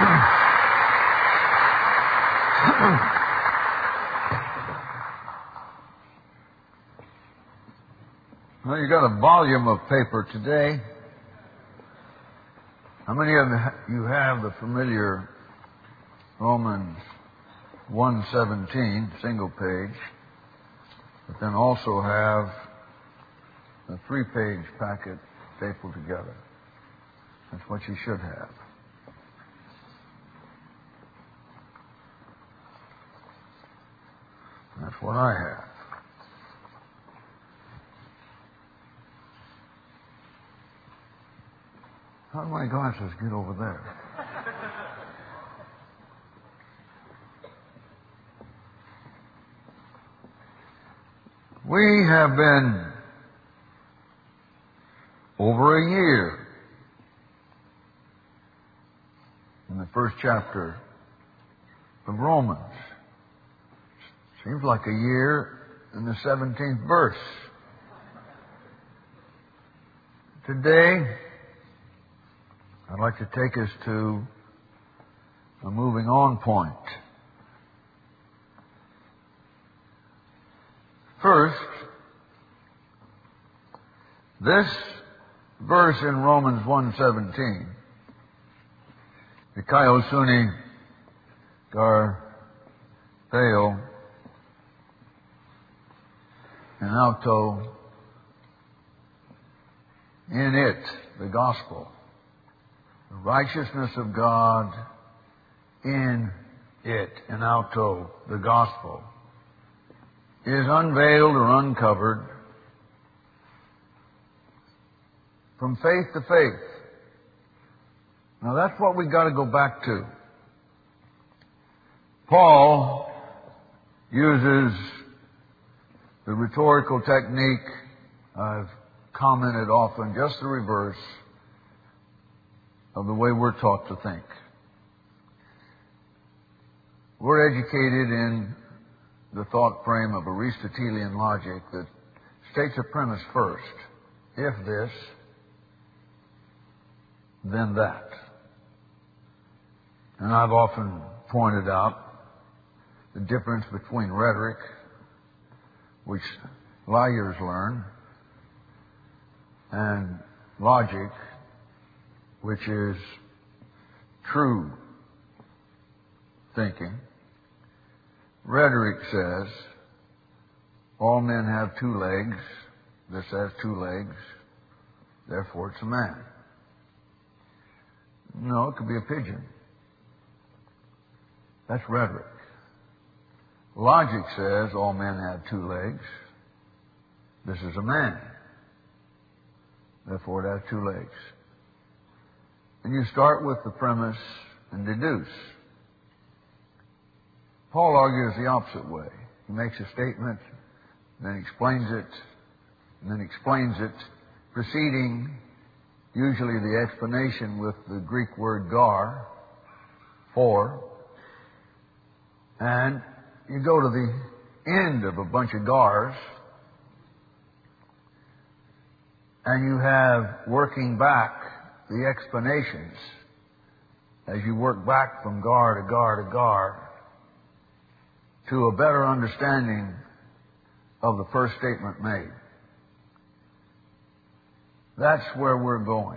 Well, you got a volume of paper today. How many of you have the familiar Romans 1:17, single page, but then also have a 3-page packet stapled together? That's what you should have. That's what I have. How did my glasses get over there? We have been over a year in the first chapter of Romans. Seems like a year in the 17th verse. Today, I'd like to take us to a moving on point. First, this verse in Romans 1:17, Dikaios suni gartheo en auto, in it, the gospel, the righteousness of God in it, en auto, the gospel, is unveiled or uncovered from faith to faith. Now that's what we've got to go back to. Paul uses the rhetorical technique I've commented often, just the reverse of the way we're taught to think. We're educated in the thought frame of Aristotelian logic that states a premise first. If this, then that. And I've often pointed out the difference between rhetoric, which lawyers learn, and logic, which is true thinking. Rhetoric says, all men have 2 legs, this has 2 legs, therefore it's a man. No, it could be a pigeon. That's rhetoric. Logic says all men have 2 legs, this is a man, therefore it has 2 legs. And you start with the premise and deduce. Paul argues the opposite way. He makes a statement, then explains it, and then explains it, preceding usually the explanation with the Greek word gar, for, and you go to the end of a bunch of gars, and you have working back the explanations as you work back from gar to gar to gar to a better understanding of the first statement made. That's where we're going.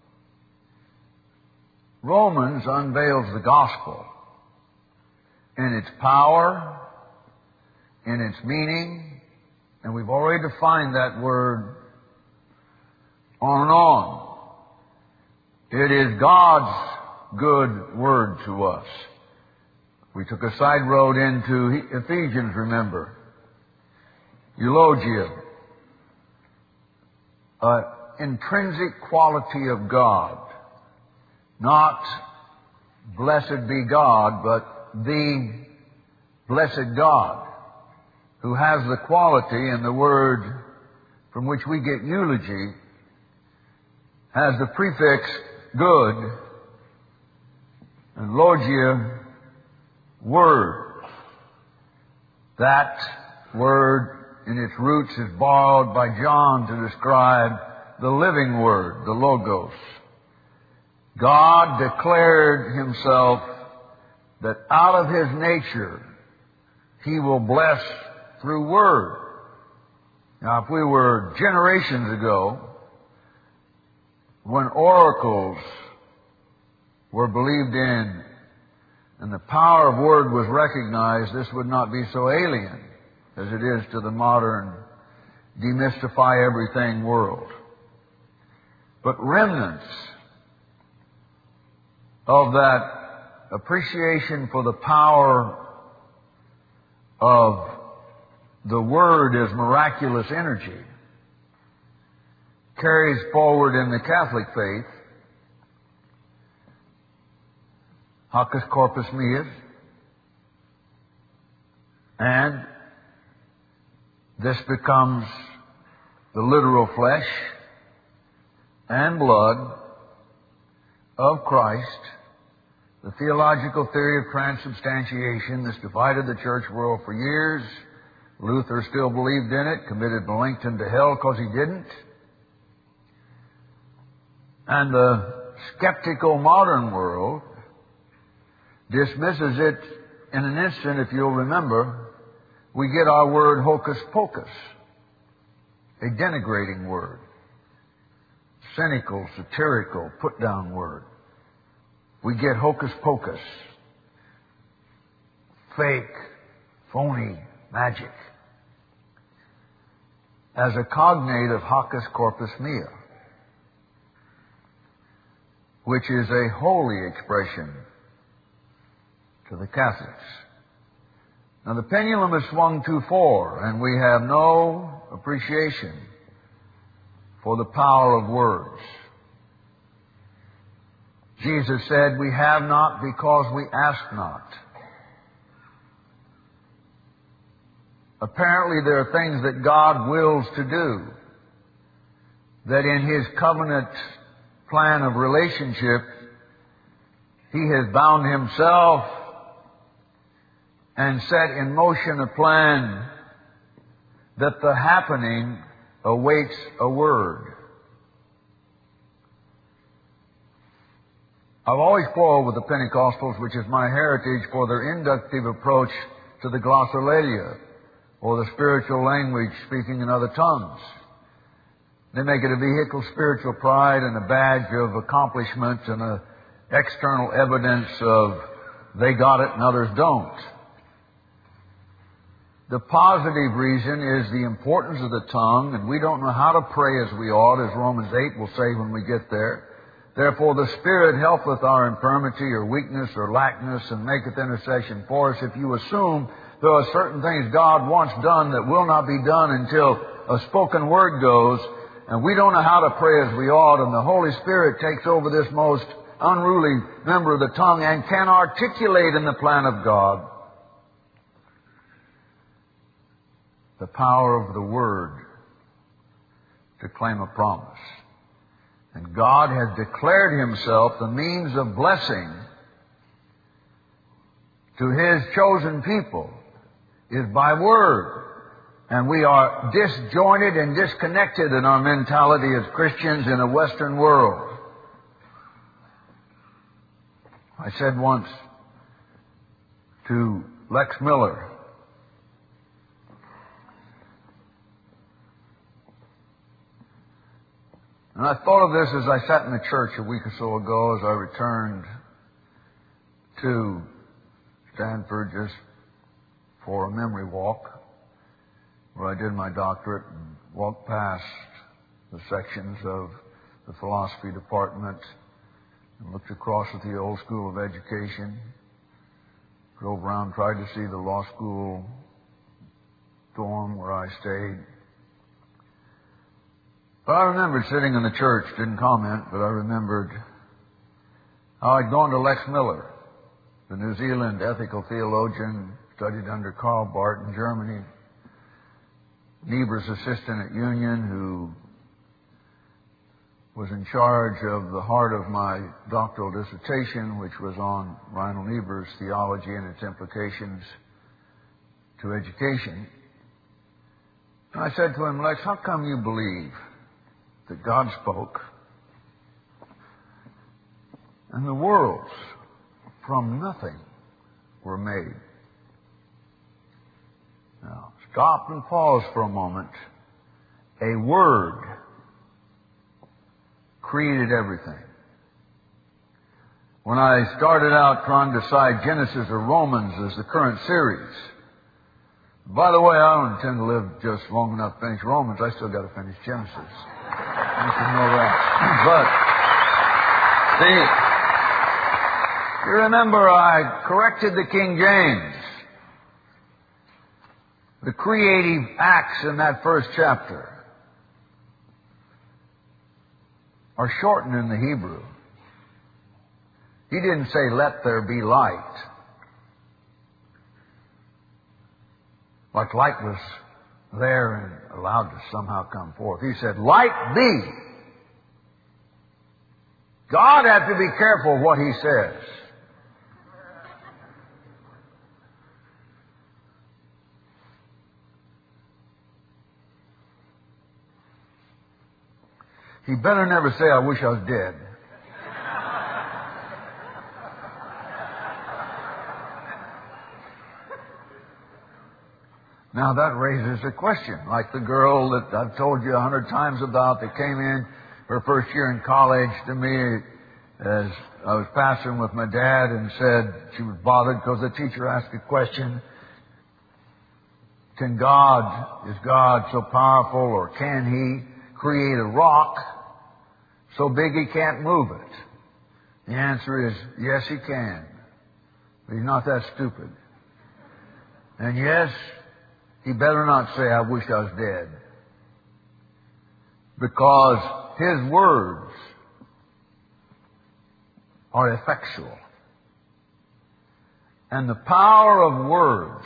Romans unveils the gospel in its power, in its meaning, and we've already defined that word on and on. It is God's good word to us. We took a side road into Ephesians, remember. Eulogia. Intrinsic quality of God. Not blessed be God, but the blessed God, who has the quality, and the word from which we get eulogy has the prefix good, and logia, word. That word in its roots is borrowed by John to describe the living word, the logos. God declared Himself that out of His nature He will bless through Word. Now, if we were generations ago, when oracles were believed in and the power of Word was recognized, this would not be so alien as it is to the modern demystify everything world. But remnants of that appreciation for the power of the Word as miraculous energy carries forward in the Catholic faith. Haec corpus meus. And this becomes the literal flesh and blood of Christ. The theological theory of transubstantiation that's divided the church world for years. Luther still believed in it, committed Melanchthon to hell because he didn't. And the skeptical modern world dismisses it in an instant. If you'll remember, we get our word hocus pocus, a denigrating word, cynical, satirical, put-down word. We get hocus pocus, fake, phony magic, as a cognate of haec corpus mea, which is a holy expression to the Catholics. Now the pendulum is swung too far, and we have no appreciation for the power of words. Jesus said, "We have not because we ask not." Apparently there are things that God wills to do, that in His covenant plan of relationship, He has bound Himself and set in motion a plan that the happening awaits a word. I've always quarreled with the Pentecostals, which is my heritage, for their inductive approach to the glossolalia, or the spiritual language, speaking in other tongues. They make it a vehicle of spiritual pride and a badge of accomplishment and an external evidence of they got it and others don't. The positive reason is the importance of the tongue, and we don't know how to pray as we ought, as Romans 8 will say when we get there. Therefore the Spirit helpeth our infirmity or weakness or lackness, and maketh intercession for us. If you assume there are certain things God wants done that will not be done until a spoken word goes, and we don't know how to pray as we ought, and the Holy Spirit takes over this most unruly member of the tongue and can articulate in the plan of God the power of the Word to claim a promise. And God has declared Himself the means of blessing to His chosen people is by Word. And we are disjointed and disconnected in our mentality as Christians in a Western world. I said once to Lex Miller, and I thought of this as I sat in the church a week or so ago as I returned to Stanford just for a memory walk, where I did my doctorate and walked past the sections of the philosophy department and looked across at the old school of education, drove around, tried to see the law school dorm where I stayed. But I remembered sitting in the church, didn't comment, but I remembered how I'd gone to Lex Miller, the New Zealand ethical theologian, studied under Karl Barth in Germany, Niebuhr's assistant at Union, who was in charge of the heart of my doctoral dissertation, which was on Reinhold Niebuhr's theology and its implications to education. And I said to him, Lex, how come you believe that God spoke And the worlds from nothing were made. Now, stop and pause for a moment. A word created everything. When I started out trying to decide Genesis or Romans as the current series, by the way, I don't intend to live just long enough to finish Romans. I still got to finish Genesis. You should know that. But, see, you remember I corrected the King James. The creative acts in that first chapter are shortened in the Hebrew. He didn't say, let there be light. Like light was there and allowed to somehow come forth. He said, light be. God had to be careful of what He says. He better never say, I wish I was dead. Now that raises a question, like the girl that I've told you 100 times about that came in her first year in college to me as I was pastoring with my dad and said she was bothered because the teacher asked a question. Is God so powerful, or can He create a rock so big He can't move it? The answer is, yes, He can. But He's not that stupid. And yes, He better not say, I wish I was dead. Because His words are effectual. And the power of words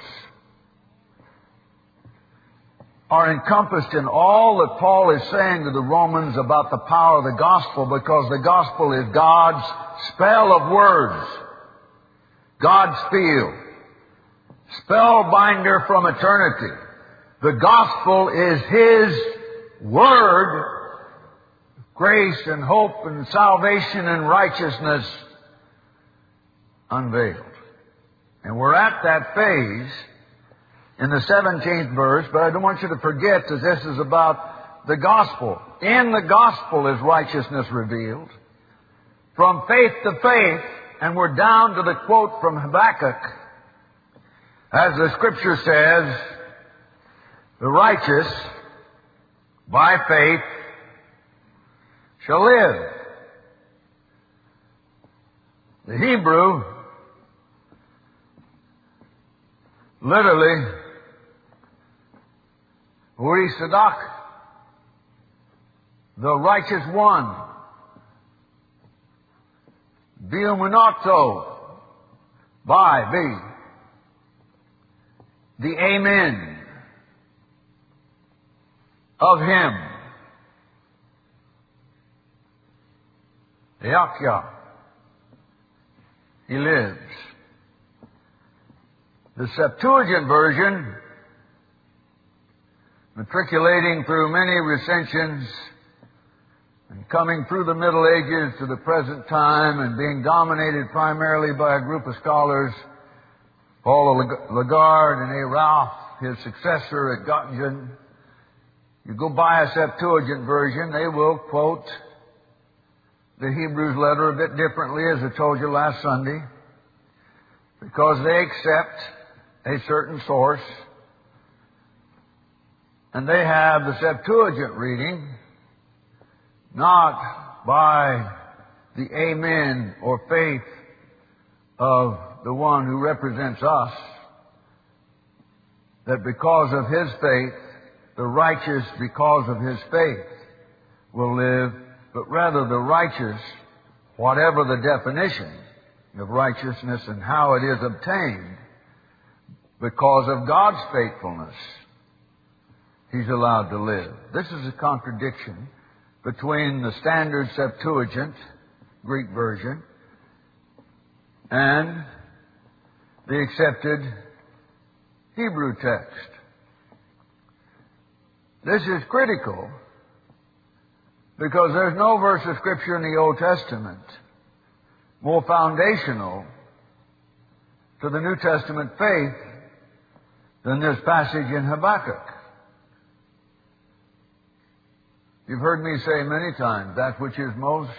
are encompassed in all that Paul is saying to the Romans about the power of the gospel, because the gospel is God's spell of words. God's field. Spellbinder from eternity. The gospel is His word, grace and hope and salvation and righteousness unveiled. And we're at that phase in the 17th verse, but I don't want you to forget that this is about the gospel. In the gospel is righteousness revealed. From faith to faith, and we're down to the quote from Habakkuk. As the Scripture says, the righteous, by faith, shall live. The Hebrew, literally, Uri Sadak, the righteous one. Biumonato, by, be. The Amen of Him. Yakyah. He lives. The Septuagint version, matriculating through many recensions and coming through the Middle Ages to the present time and being dominated primarily by a group of scholars, Paul Lagarde and A. Ralph, his successor at Göttingen. You go by a Septuagint version, they will quote the Hebrews letter a bit differently, as I told you last Sunday, because they accept a certain source, and they have the Septuagint reading not by the Amen or faith of the one who represents us, that because of his faith, the righteous because of his faith will live, but rather the righteous, whatever the definition of righteousness and how it is obtained, because of God's faithfulness, he's allowed to live. This is a contradiction between the standard Septuagint, Greek version, and the accepted Hebrew text. This is critical because there's no verse of Scripture in the Old Testament more foundational to the New Testament faith than this passage in Habakkuk. You've heard me say many times, that which is most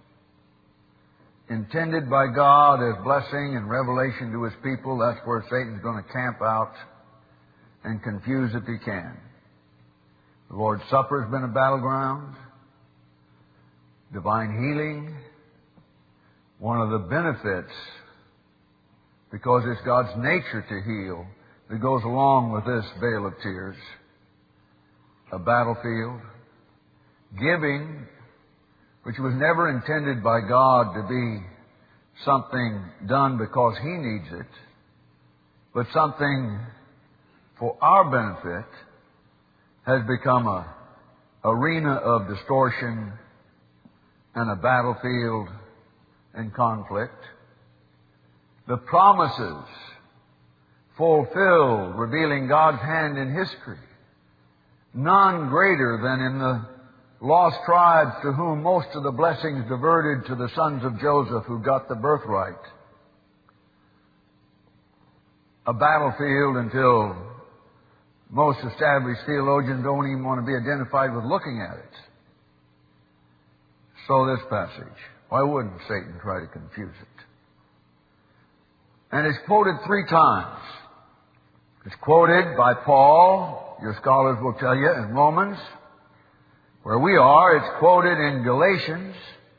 intended by God as blessing and revelation to His people, that's where Satan's going to camp out and confuse if he can. The Lord's Supper has been a battleground. Divine healing, one of the benefits, because it's God's nature to heal, that goes along with this veil of tears. A battlefield. Giving, which was never intended by God to be something done because He needs it, but something for our benefit, has become an arena of distortion and a battlefield and conflict. The promises fulfilled, revealing God's hand in history, none greater than in the lost tribes to whom most of the blessings diverted to the sons of Joseph who got the birthright. A battlefield until most established theologians don't even want to be identified with looking at it. So this passage, why wouldn't Satan try to confuse it? And it's quoted 3 times. It's quoted by Paul, your scholars will tell you, in Romans. Where we are, it's quoted in Galatians.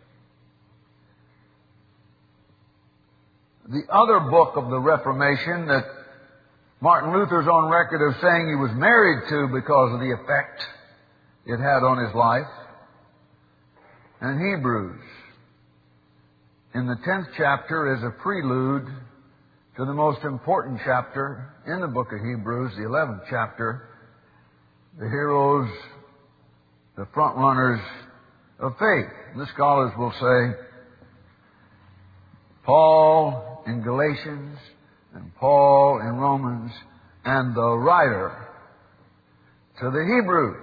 The other book of the Reformation that Martin Luther's on record of saying he was married to because of the effect it had on his life. And Hebrews, in the 10th chapter, is a prelude to the most important chapter in the book of Hebrews, the 11th chapter, the heroes, the front runners of faith. And the scholars will say, Paul in Galatians and Paul in Romans and the writer to the Hebrews,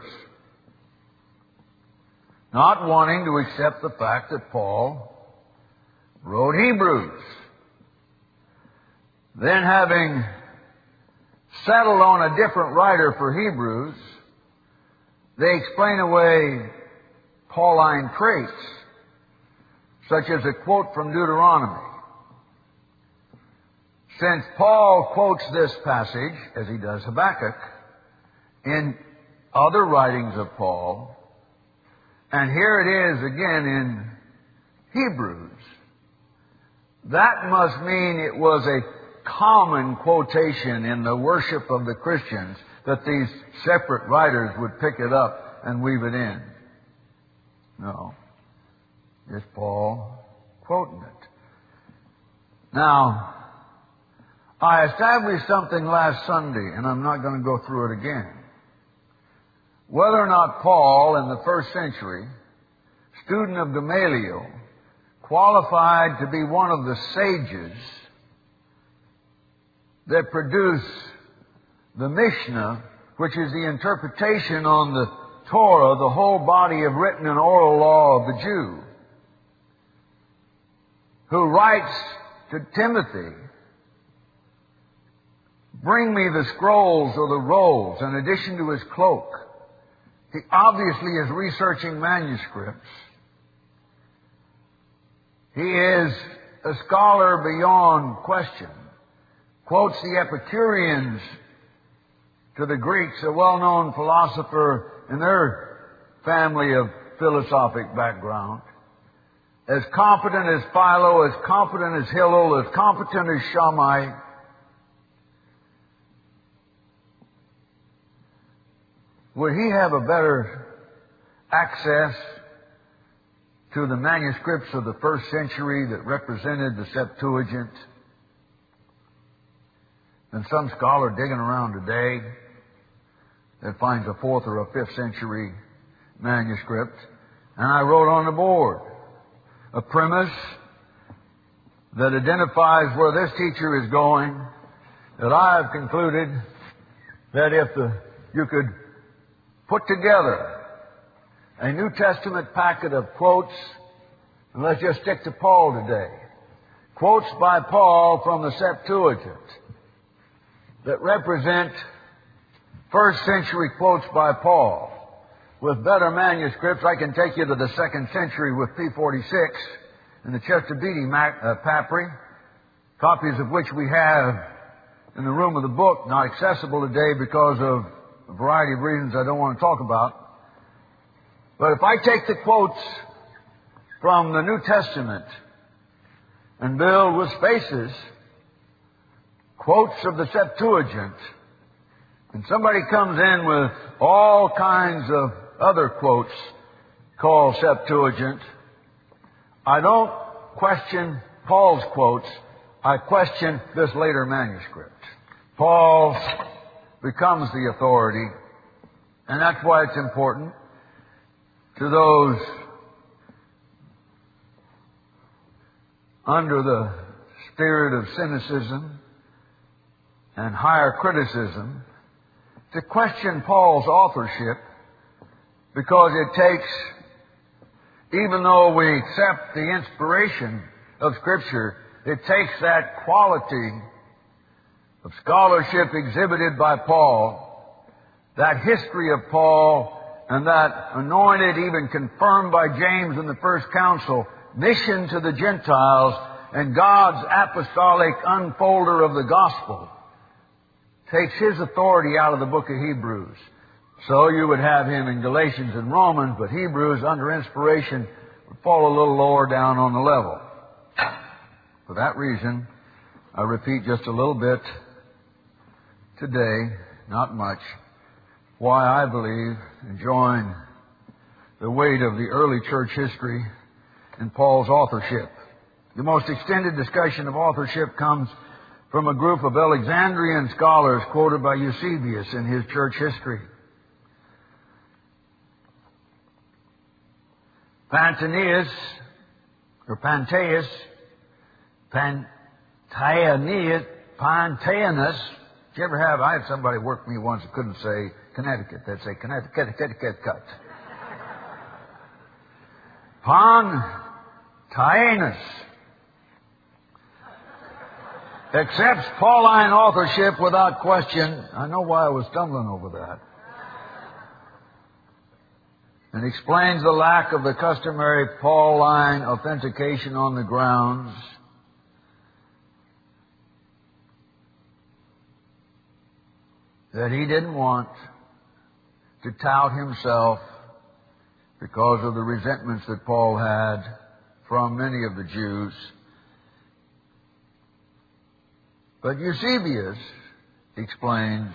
not wanting to accept the fact that Paul wrote Hebrews. Then having settled on a different writer for Hebrews, they explain away Pauline traits, such as a quote from Deuteronomy. Since Paul quotes this passage, as he does Habakkuk, in other writings of Paul, and here it is again in Hebrews, that must mean it was a common quotation in the worship of the Christians, that these separate writers would pick it up and weave it in. No. It's Paul quoting it. Now, I established something last Sunday, and I'm not going to go through it again. Whether or not Paul, in the first century, student of Gamaliel, qualified to be one of the sages that produce the Mishnah, which is the interpretation on the Torah, the whole body of written and oral law of the Jew, who writes to Timothy, bring me the scrolls or the rolls in addition to his cloak. He obviously is researching manuscripts. He is a scholar beyond question. Quotes the Epicureans to the Greeks, a well-known philosopher in their family of philosophic background. As competent as Philo, as competent as Hillel, as competent as Shammai. Would he have a better access to the manuscripts of the first century that represented the Septuagint than some scholar digging around today that finds a 4th or a 5th century manuscript? And I wrote on the board a premise that identifies where this teacher is going, that I have concluded that if you could put together a New Testament packet of quotes, and let's just stick to Paul today, quotes by Paul from the Septuagint that represent first century quotes by Paul. With better manuscripts, I can take you to the 2nd century with P46 in the Chester Beatty Papyri, copies of which we have in the room of the book, not accessible today because of a variety of reasons I don't want to talk about. But if I take the quotes from the New Testament and build with spaces quotes of the Septuagint, and somebody comes in with all kinds of other quotes called Septuagint, I don't question Paul's quotes, I question this later manuscript. Paul becomes the authority, and that's why it's important to those under the spirit of cynicism and higher criticism to question Paul's authorship, because it takes, even though we accept the inspiration of Scripture, it takes that quality of scholarship exhibited by Paul, that history of Paul, and that anointed, even confirmed by James in the First Council, mission to the Gentiles and God's apostolic unfolder of the gospel, takes his authority out of the book of Hebrews. So you would have him in Galatians and Romans, but Hebrews, under inspiration, would fall a little lower down on the level. For that reason, I repeat just a little bit today, not much, why I believe and join the weight of the early church history in Paul's authorship. The most extended discussion of authorship comes from a group of Alexandrian scholars quoted by Eusebius in his church history. Pantaenus, did you ever have, I had somebody work for me once that couldn't say Connecticut. They'd say Connecticut. Pantaenus accepts Pauline authorship without question. I know why I was stumbling over that. And explains the lack of the customary Pauline authentication on the grounds that he didn't want to tout himself because of the resentments that Paul had from many of the Jews. But Eusebius explains,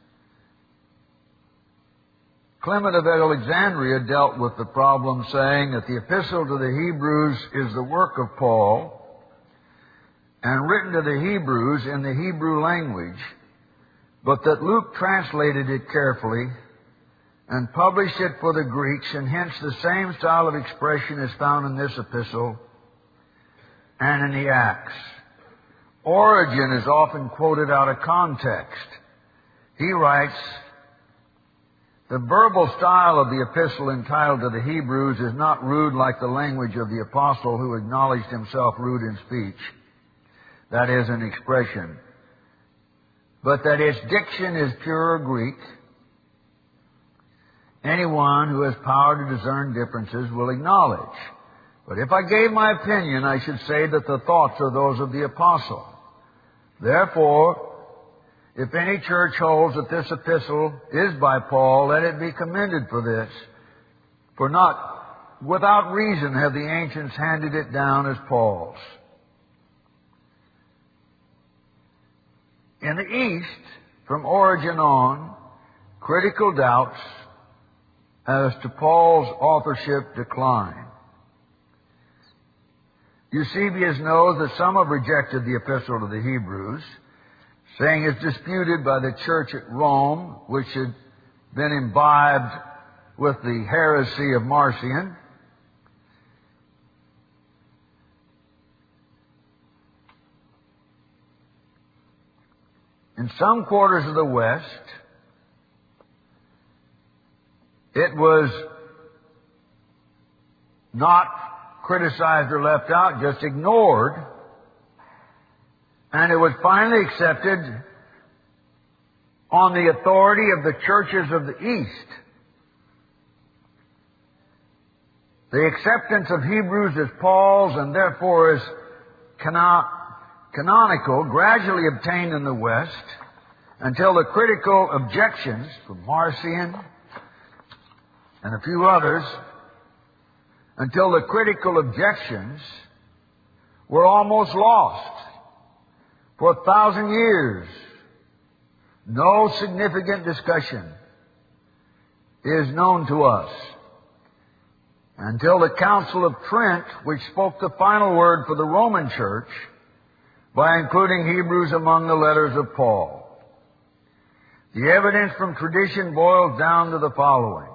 Clement of Alexandria dealt with the problem, saying that the epistle to the Hebrews is the work of Paul and written to the Hebrews in the Hebrew language, but that Luke translated it carefully and published it for the Greeks, and hence the same style of expression is found in this epistle and in the Acts. Origen is often quoted out of context. He writes, the verbal style of the epistle entitled to the Hebrews is not rude like the language of the apostle who acknowledged himself rude in speech. That is an expression. But that its diction is pure Greek. Anyone who has power to discern differences will acknowledge. But if I gave my opinion, I should say that the thoughts are those of the apostle. Therefore, if any church holds that this epistle is by Paul, let it be commended for this. For not without reason have the ancients handed it down as Paul's. In the East, from Origen on, critical doubts as to Paul's authorship decline. Eusebius knows that some have rejected the epistle to the Hebrews, saying it's disputed by the church at Rome, which had been imbibed with the heresy of Marcion. In some quarters of the West, it was not criticized or left out, just ignored And it was finally accepted on the authority of the churches of the East. The acceptance of Hebrews as Paul's and therefore as canonical gradually obtained in the West until the critical objections from Marcion and a few others, until the critical objections were almost lost. For 1,000 years, no significant discussion is known to us until the Council of Trent, which spoke the final word for the Roman Church by including Hebrews among the letters of Paul. The evidence from tradition boils down to the following.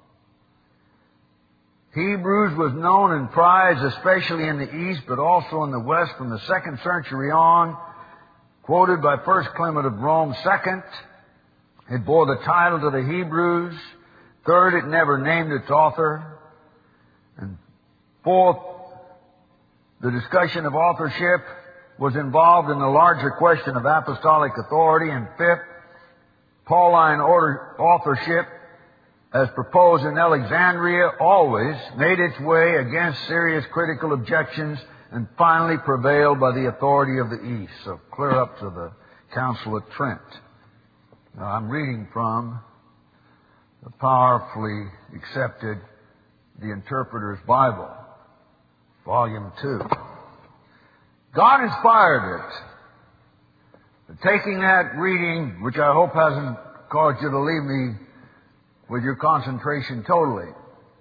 Hebrews was known and prized especially in the East, but also in the West from the 2nd century on, quoted by 1st Clement of Rome. 2nd, it bore the title to the Hebrews. 3rd, it never named its author. And 4th, the discussion of authorship was involved in the larger question of apostolic authority. And 5th, Pauline authorship, as proposed in Alexandria, always made its way against serious critical objections and finally prevailed by the authority of the East. So clear up to the Council of Trent. Now, I'm reading from the powerfully accepted The Interpreter's Bible, Volume 2. God inspired it. Taking that reading, which I hope hasn't caused you to leave me with your concentration totally.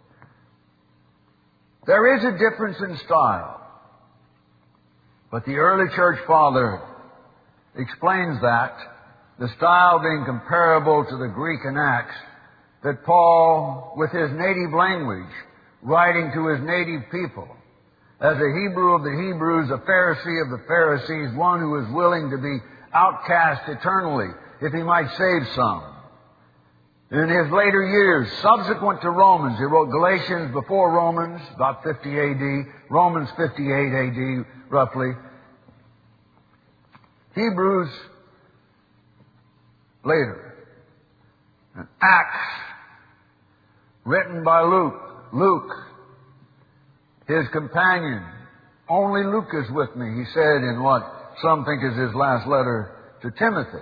There is a difference in style, but the early church father explains that, the style being comparable to the Greek in Acts, that Paul, with his native language, writing to his native people, as a Hebrew of the Hebrews, a Pharisee of the Pharisees, one who is willing to be outcast eternally if he might save some. In his later years, subsequent to Romans, he wrote Galatians before Romans, about 50 A.D., Romans 58 A.D., roughly. Hebrews, later. And Acts, written by Luke. Luke, his companion. Only Luke is with me, he said in what some think is his last letter to Timothy.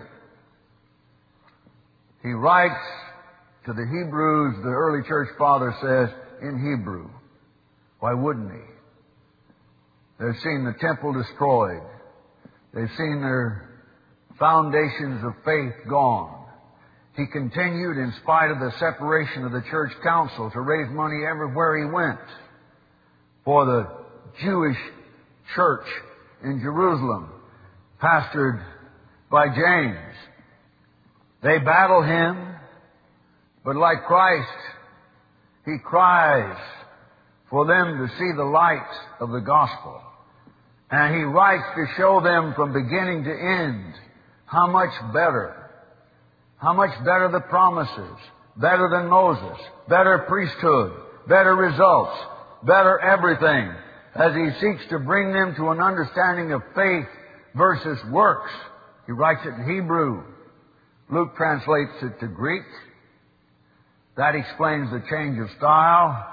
He writes to the Hebrews, the early church father says, in Hebrew. Why wouldn't he? They've seen the temple destroyed. They've seen their foundations of faith gone. He continued, in spite of the separation of the church council, to raise money everywhere he went for the Jewish church in Jerusalem, pastored by James. They battle him, but like Christ, he cries for them to see the light of the gospel. And he writes to show them from beginning to end how much better the promises, better than Moses, better priesthood, better results, better everything, as he seeks to bring them to an understanding of faith versus works. He writes it in Hebrew. Luke translates it to Greek. That explains the change of style.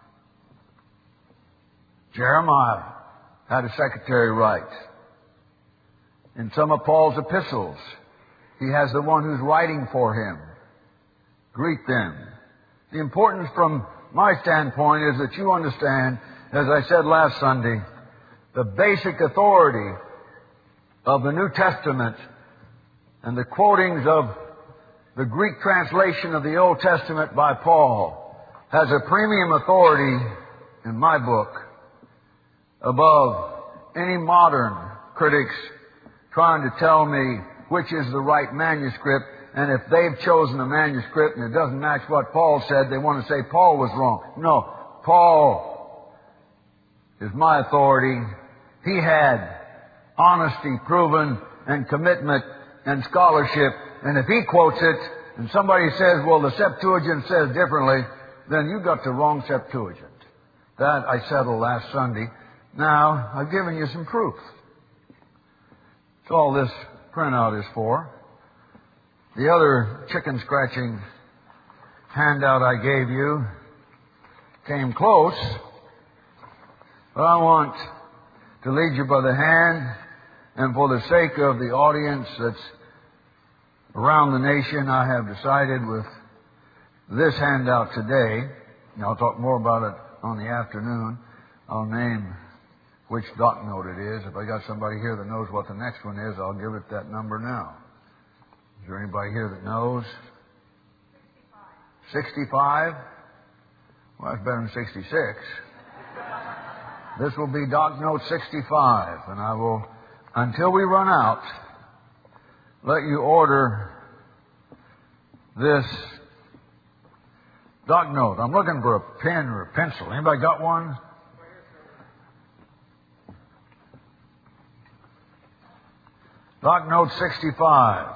Jeremiah had a secretary write. In some of Paul's epistles, he has the one who's writing for him greet them. The importance from my standpoint is that you understand, as I said last Sunday, the basic authority of the New Testament and the quotings of the Greek translation of the Old Testament by Paul has a premium authority in my book above any modern critics trying to tell me which is the right manuscript, and if they've chosen a manuscript and it doesn't match what Paul said, they want to say Paul was wrong. No, Paul is my authority. He had honesty proven and commitment and scholarship. And if he quotes it and somebody says, well, the Septuagint says differently, then you got the wrong Septuagint. That I settled last Sunday. Now, I've given you some proof. That's all this printout is for. The other chicken scratching handout I gave you came close, but I want to lead you by the hand, and for the sake of the audience that's around the nation, I have decided with this handout today, and I'll talk more about it on the afternoon. I'll name which doc note it is. If I got somebody here that knows what the next one is, I'll give it that number now. Is there anybody here that knows? 65? Well, that's better than 66. This will be doc note 65, and I will, until we run out, let you order this doc note. I'm looking for a pen or a pencil. Anybody got one? Doc note 65.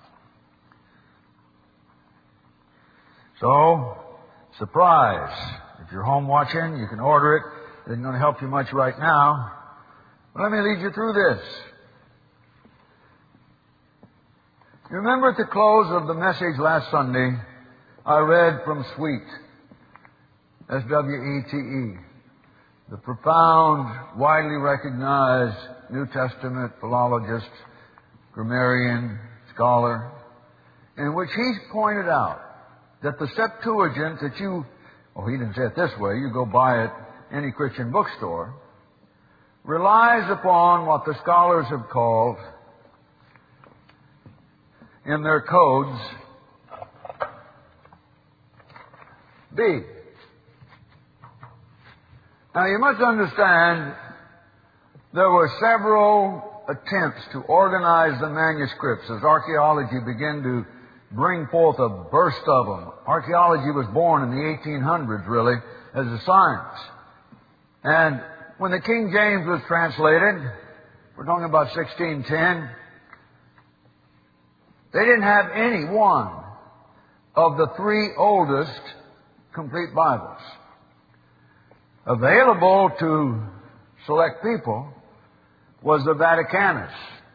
So, surprise. If you're home watching, you can order it. It isn't going to help you much right now. But let me lead you through this. You remember at the close of the message last Sunday, I read from Sweet, S-W-E-T-E, the profound, widely recognized New Testament philologist, grammarian, scholar, in which he pointed out that the Septuagint that he didn't say it this way, you go buy it any Christian bookstore, relies upon what the scholars have called, in their codes, B. Now you must understand there were several attempts to organize the manuscripts as archaeology began to bring forth a burst of them. Archaeology was born in the 1800s, really, as a science. And when the King James was translated, we're talking about 1610, they didn't have any one of the three oldest complete Bibles available to select people. Was the Vaticanus.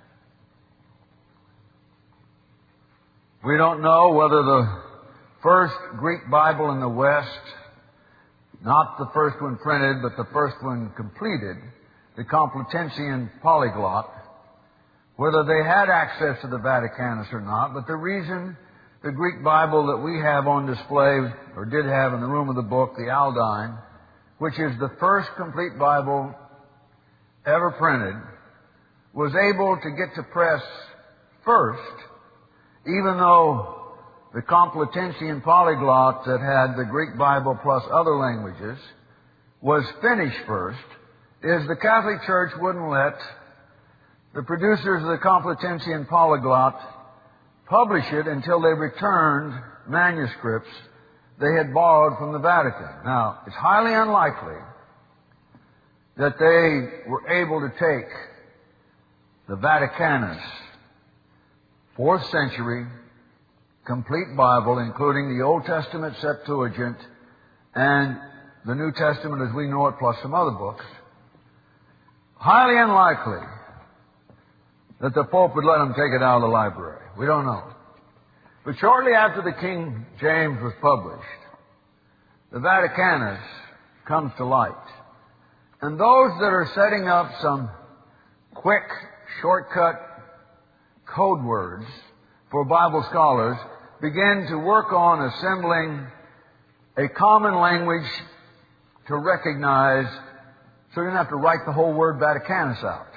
We don't know whether the first Greek Bible in the West, not the first one printed, but the first one completed, the Complutensian Polyglot, whether they had access to the Vaticanus or not. But the reason the Greek Bible that we have on display, or did have in the room of the book, the Aldine, which is the first complete Bible ever printed, was able to get to press first, even though the Complutensian Polyglot that had the Greek Bible plus other languages was finished first, is the Catholic Church wouldn't let the producers of the Complutensian Polyglot publish it until they returned manuscripts they had borrowed from the Vatican. Now, it's highly unlikely that they were able to take the Vaticanus, 4th century, complete Bible, including the Old Testament Septuagint and the New Testament as we know it, plus some other books. Highly unlikely that the Pope would let them take it out of the library. We don't know. But shortly after the King James was published, the Vaticanus comes to light. And those that are setting up some quick, shortcut code words for Bible scholars begin to work on assembling a common language to recognize, so you don't have to write the whole word Vaticanus out.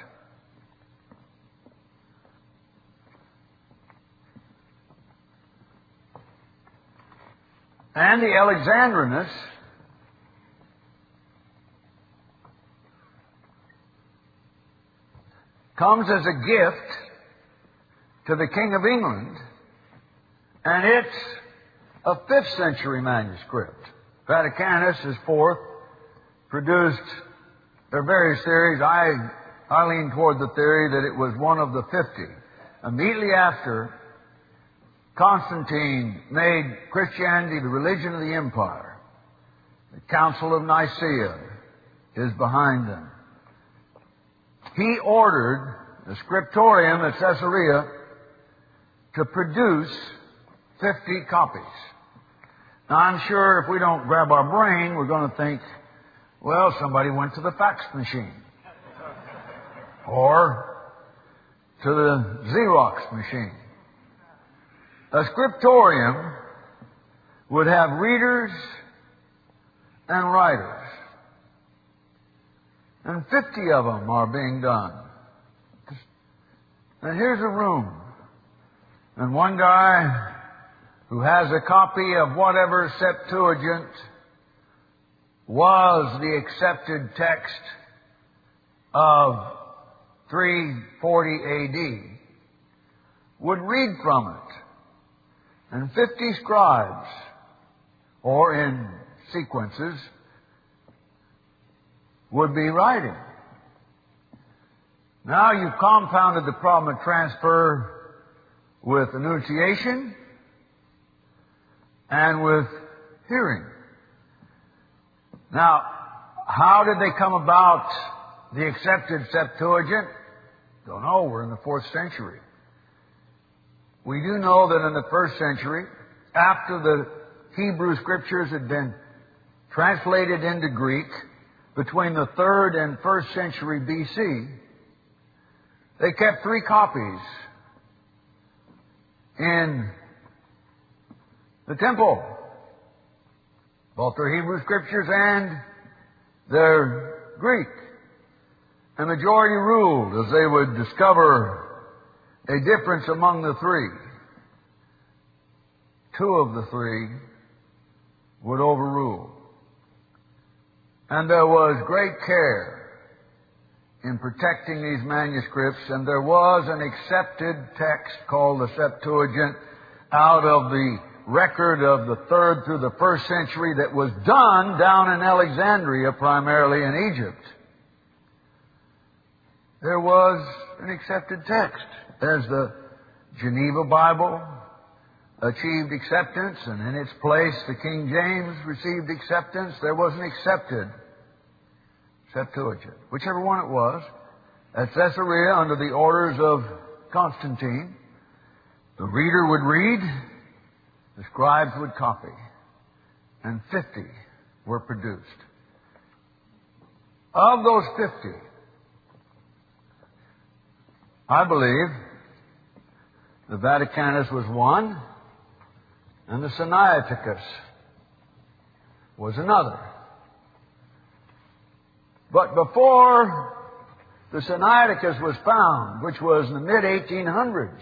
And the Alexandrinus comes as a gift to the King of England, and it's a 5th century manuscript. Vaticanus is 4th, produced, there are various theories. I lean toward the theory that it was one of the 50. Immediately after Constantine made Christianity the religion of the empire, the Council of Nicaea is behind them. He ordered, the scriptorium at Caesarea to produce 50 copies. Now, I'm sure if we don't grab our brain, we're going to think, well, somebody went to the fax machine or to the Xerox machine. A scriptorium would have readers and writers, and 50 of them are being done. And here's a room, and one guy who has a copy of whatever Septuagint was the accepted text of 340 A.D., would read from it. And 50 scribes, or in sequences, would be writing. Now you've compounded the problem of transfer with enunciation and with hearing. Now, how did they come about the accepted Septuagint? Don't know. We're in the 4th century. We do know that in the 1st century, after the Hebrew Scriptures had been translated into Greek, between the 3rd and 1st century B.C., they kept 3 copies in the temple, both their Hebrew Scriptures and their Greek. The majority ruled as they would discover a difference among the 3. 2 of the 3 would overrule. And there was great care in protecting these manuscripts, and there was an accepted text called the Septuagint out of the record of the 3rd through the 1st century that was done down in Alexandria, primarily in Egypt. There was an accepted text. As the Geneva Bible achieved acceptance, and in its place the King James received acceptance, there was an accepted Septuagint. Whichever one it was, at Caesarea under the orders of Constantine, the reader would read, the scribes would copy, and 50 were produced. Of those 50, I believe the Vaticanus was one, and the Sinaiticus was another. But before the Sinaiticus was found, which was in the mid-1800s,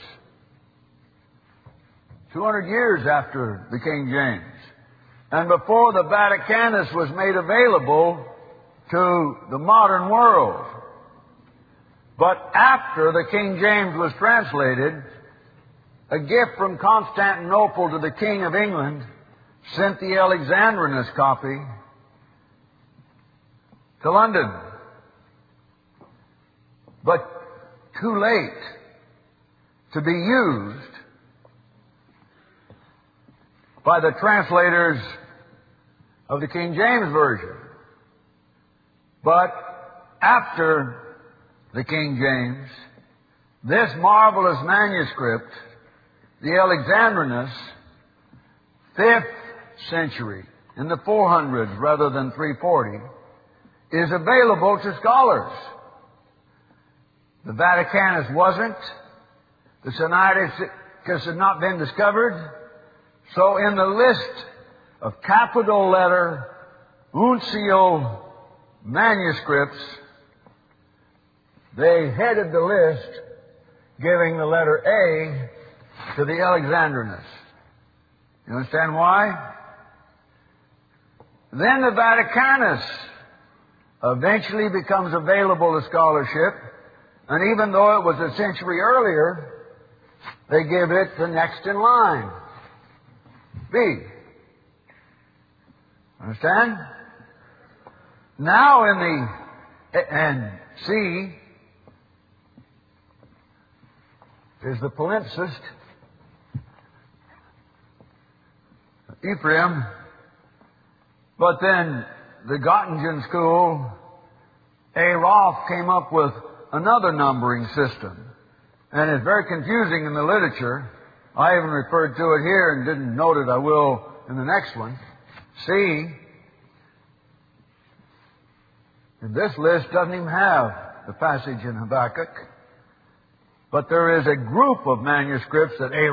200 years after the King James, and before the Vaticanus was made available to the modern world, but after the King James was translated, a gift from Constantinople to the King of England sent the Alexandrinus copy to London. But too late to be used by the translators of the King James Version. But after the King James, this marvelous manuscript, the Alexandrinus, 5th century, in the 400s rather than 340, is available to scholars. The Vaticanus wasn't. The Sinaiticus had not been discovered. So in the list of capital letter uncial manuscripts, they headed the list giving the letter A to the Alexandrinus. You understand why? Then the Vaticanus eventually becomes available to scholarship, and even though it was a century earlier, they give it the next in line, B. Understand? Now in the, and C is the palimpsest, Ephraim, but then the Göttingen school, A. Rolfe came up with another numbering system. And it's very confusing in the literature. I even referred to it here and didn't note it. I will in the next one. C, in this list, doesn't even have the passage in Habakkuk. But there is a group of manuscripts that A.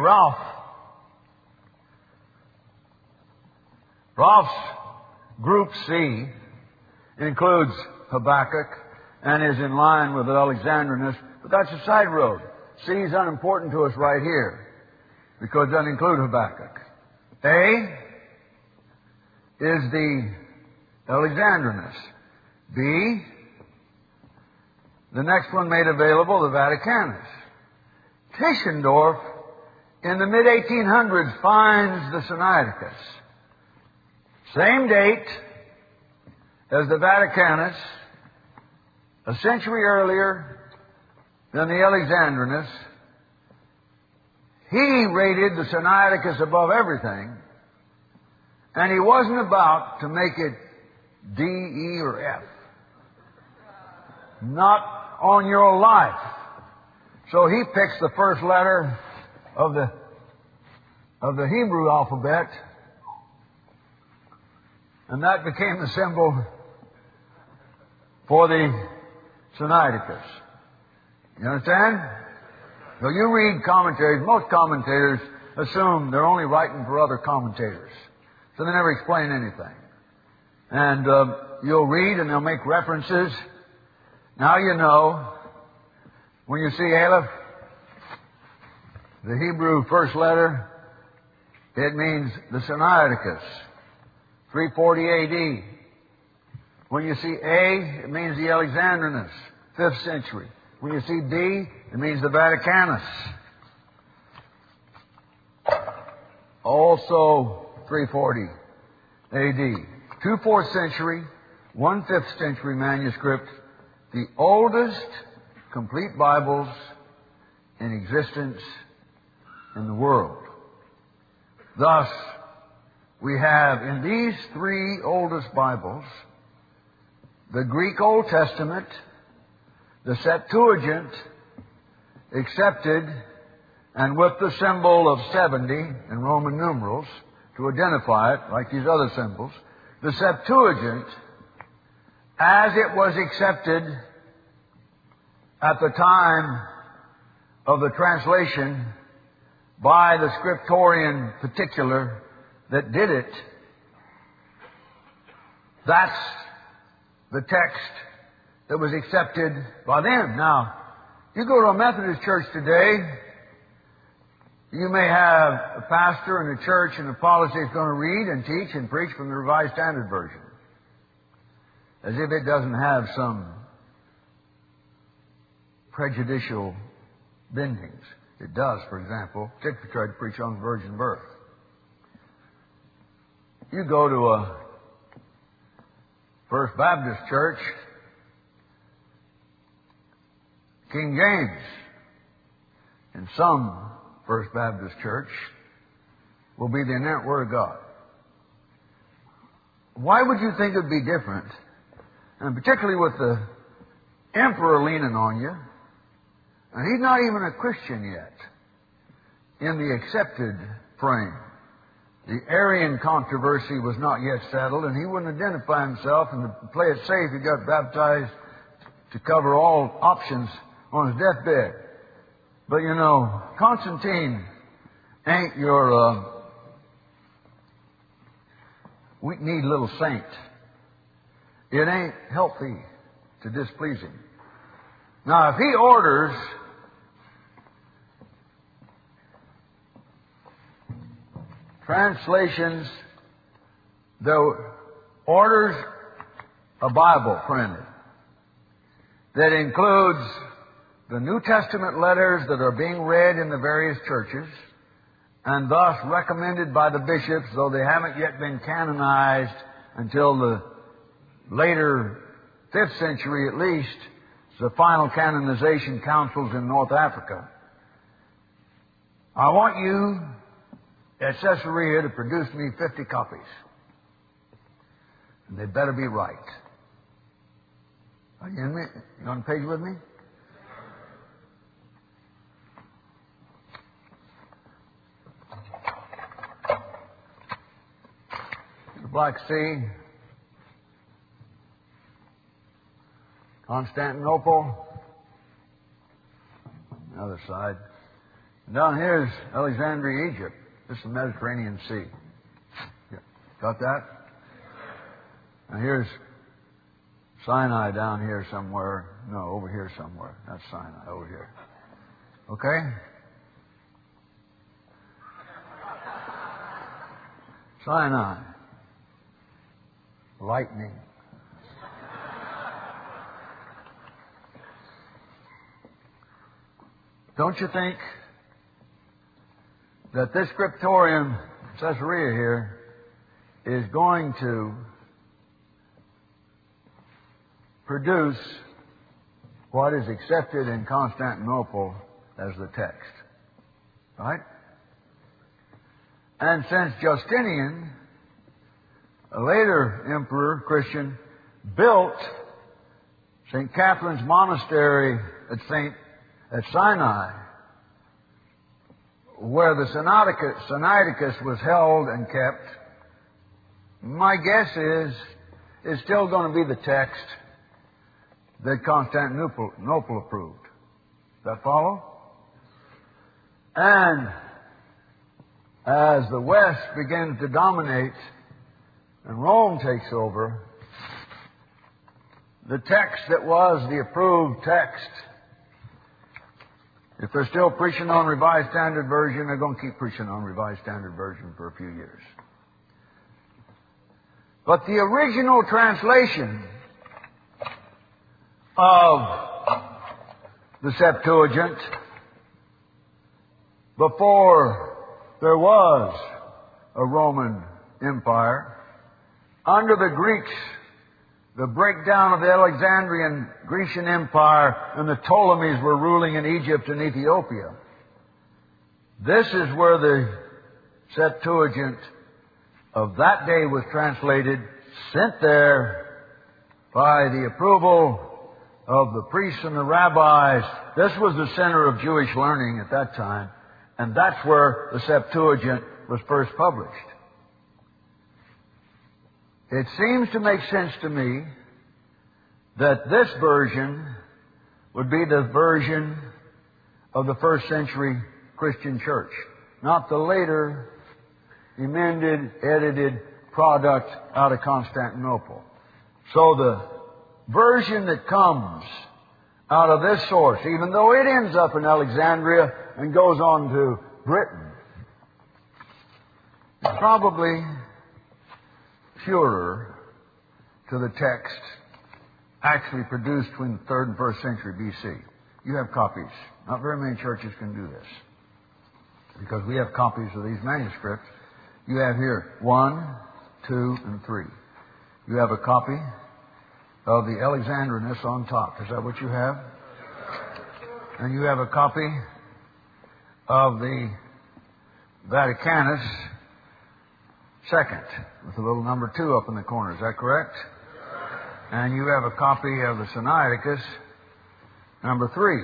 Ralph's group C includes Habakkuk and is in line with the Alexandrinus, but that's a side road. C is unimportant to us right here because it doesn't include Habakkuk. A is the Alexandrinus. B, the next one made available, the Vaticanus. Tischendorf, in the mid-1800s, finds the Sinaiticus. Same date as the Vaticanus, a century earlier than the Alexandrinus. He rated the Sinaiticus above everything, and he wasn't about to make it D, E, or F. Not on your life. So he picks the first letter of the Hebrew alphabet, and that became the symbol for the Sinaiticus. You understand? So you read commentaries. Most commentators assume they're only writing for other commentators, so they never explain anything. And you'll read, and they'll make references. Now you know, when you see Aleph, the Hebrew first letter, it means the Sinaiticus, 340 A.D. When you see A, it means the Alexandrinus, 5th century. When you see B, it means the Vaticanus, also 340 A.D. 2 4th century, 1 5th century manuscript, the oldest complete Bibles in existence in the world. Thus, we have in these three oldest Bibles the Greek Old Testament, the Septuagint, accepted and with the symbol of 70 in Roman numerals to identify it, like these other symbols. The Septuagint, as it was accepted at the time of the translation by the scriptorian particular that did it, that's the text that was accepted by them. Now, you go to a Methodist church today, you may have a pastor in a church and a policy is going to read and teach and preach from the Revised Standard Version, as if it doesn't have some prejudicial bendings. It does, for example, particularly if you try to preach on the virgin birth. You go to a First Baptist church, King James, in some First Baptist church, will be the inerrant Word of God. Why would you think it would be different? And particularly with the emperor leaning on you, and he's not even a Christian yet, in the accepted frame. The Arian controversy was not yet settled, and he wouldn't identify himself, and to play it safe, he got baptized to cover all options on his deathbed. But you know, Constantine ain't your weak-kneed little saint. It ain't healthy to displease him. Now, if he orders translations, the orders a Bible printed that includes the New Testament letters that are being read in the various churches and thus recommended by the bishops, though they haven't yet been canonized until the later 5th century at least, the final canonization councils in North Africa. I want you at Caesarea to produce me 50 copies. And they better be right. Are you in me? You on the page with me? Black Sea, Constantinople, the other side. And down here is Alexandria, Egypt. This is the Mediterranean Sea. Got that? Now here's Sinai down here somewhere. No, over here somewhere. That's Sinai, over here. Okay? Sinai. Lightning. Don't you think that this scriptorium, Caesarea here, is going to produce what is accepted in Constantinople as the text? Right? And since Justinian, a later emperor, Christian, built St. Catherine's Monastery at Sinai, where the Sinaiticus was held and kept, my guess is it's still going to be the text that Constantinople approved. Does that follow? And as the West begins to dominate and Rome takes over, the text that was the approved text, if they're still preaching on Revised Standard Version, they're going to keep preaching on Revised Standard Version for a few years. But the original translation of the Septuagint, before there was a Roman Empire, under the Greeks, the breakdown of the Alexandrian Grecian Empire, and the Ptolemies were ruling in Egypt and Ethiopia. This is where the Septuagint of that day was translated, sent there by the approval of the priests and the rabbis. This was the center of Jewish learning at that time, and that's where the Septuagint was first published. It seems to make sense to me that this version would be the version of the first century Christian church, not the later amended, edited product out of Constantinople. So the version that comes out of this source, even though it ends up in Alexandria and goes on to Britain, is probably purer to the text actually produced between the 3rd and 1st century B.C. You have copies. Not very many churches can do this, because we have copies of these manuscripts. You have here 1, 2, and 3. You have a copy of the Alexandrinus on top. Is that what you have? And you have a copy of the Vaticanus II, with a little number 2 up in the corner. Is that correct? And you have a copy of the Sinaiticus, number 3.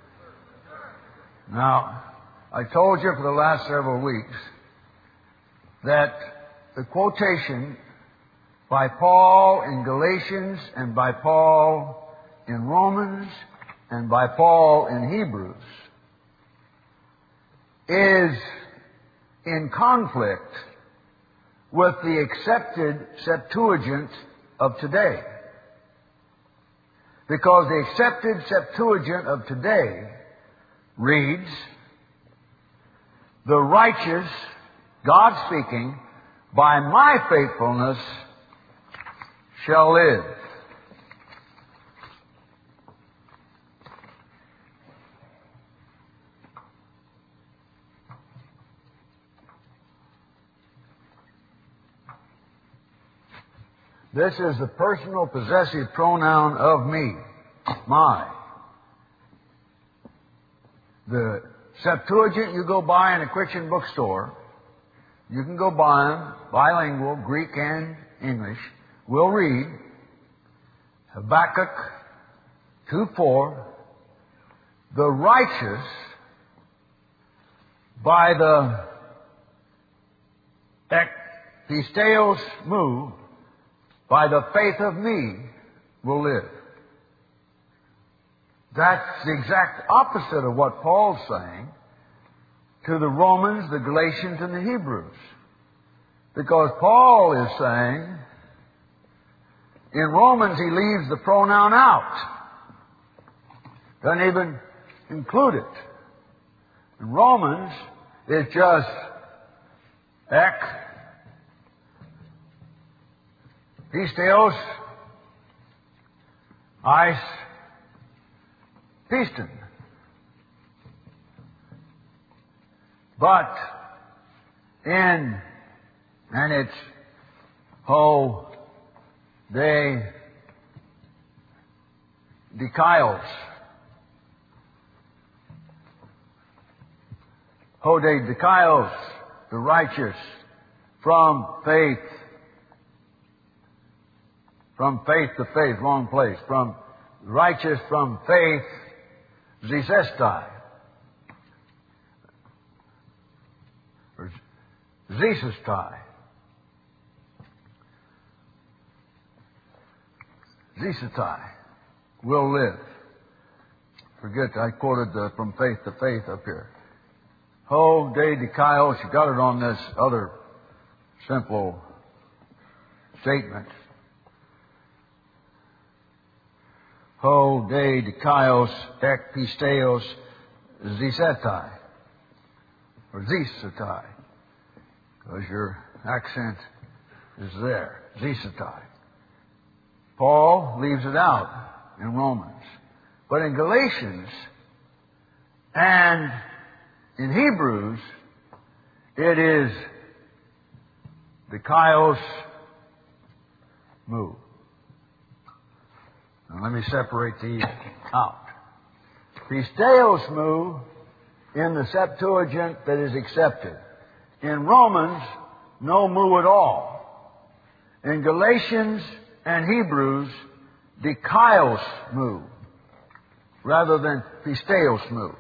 Now, I told you for the last several weeks that the quotation by Paul in Galatians and by Paul in Romans and by Paul in Hebrews is in conflict with the accepted Septuagint of today. Because the accepted Septuagint of today reads, "The righteous, God speaking, by my faithfulness shall live." This is the personal possessive pronoun of me, my. The Septuagint you go buy in a Christian bookstore, you can go buy them, bilingual, Greek and English. We'll read Habakkuk 2:4, "The righteous by the pisteos mu, by the faith of me, will live. That's the exact opposite of what Paul's saying to the Romans, the Galatians, and the Hebrews. Because Paul is saying, in Romans he leaves the pronoun out. Doesn't even include it. In Romans, it's just ek, pisteos, eis, piston. But and it's ho, de, dikaios. Ho, de, dikaios, the righteous, from faith to faith, wrong place, from righteous from faith, zesestai. Or zesestai. Zesestai will live. Forget, I quoted from faith to faith up here. Ho, de, dikaios, you got it on this other simple statement. Ho, de, dikaios, ek, pisteos, zesetai. Or zesetai. Because your accent is there. Zesetai. Paul leaves it out in Romans. But in Galatians and in Hebrews, it is dikaios mu. Now let me separate these out. Pisteos mu in the Septuagint that is accepted. In Romans, no mu at all. In Galatians and Hebrews, dikaios mu rather than pisteos mu.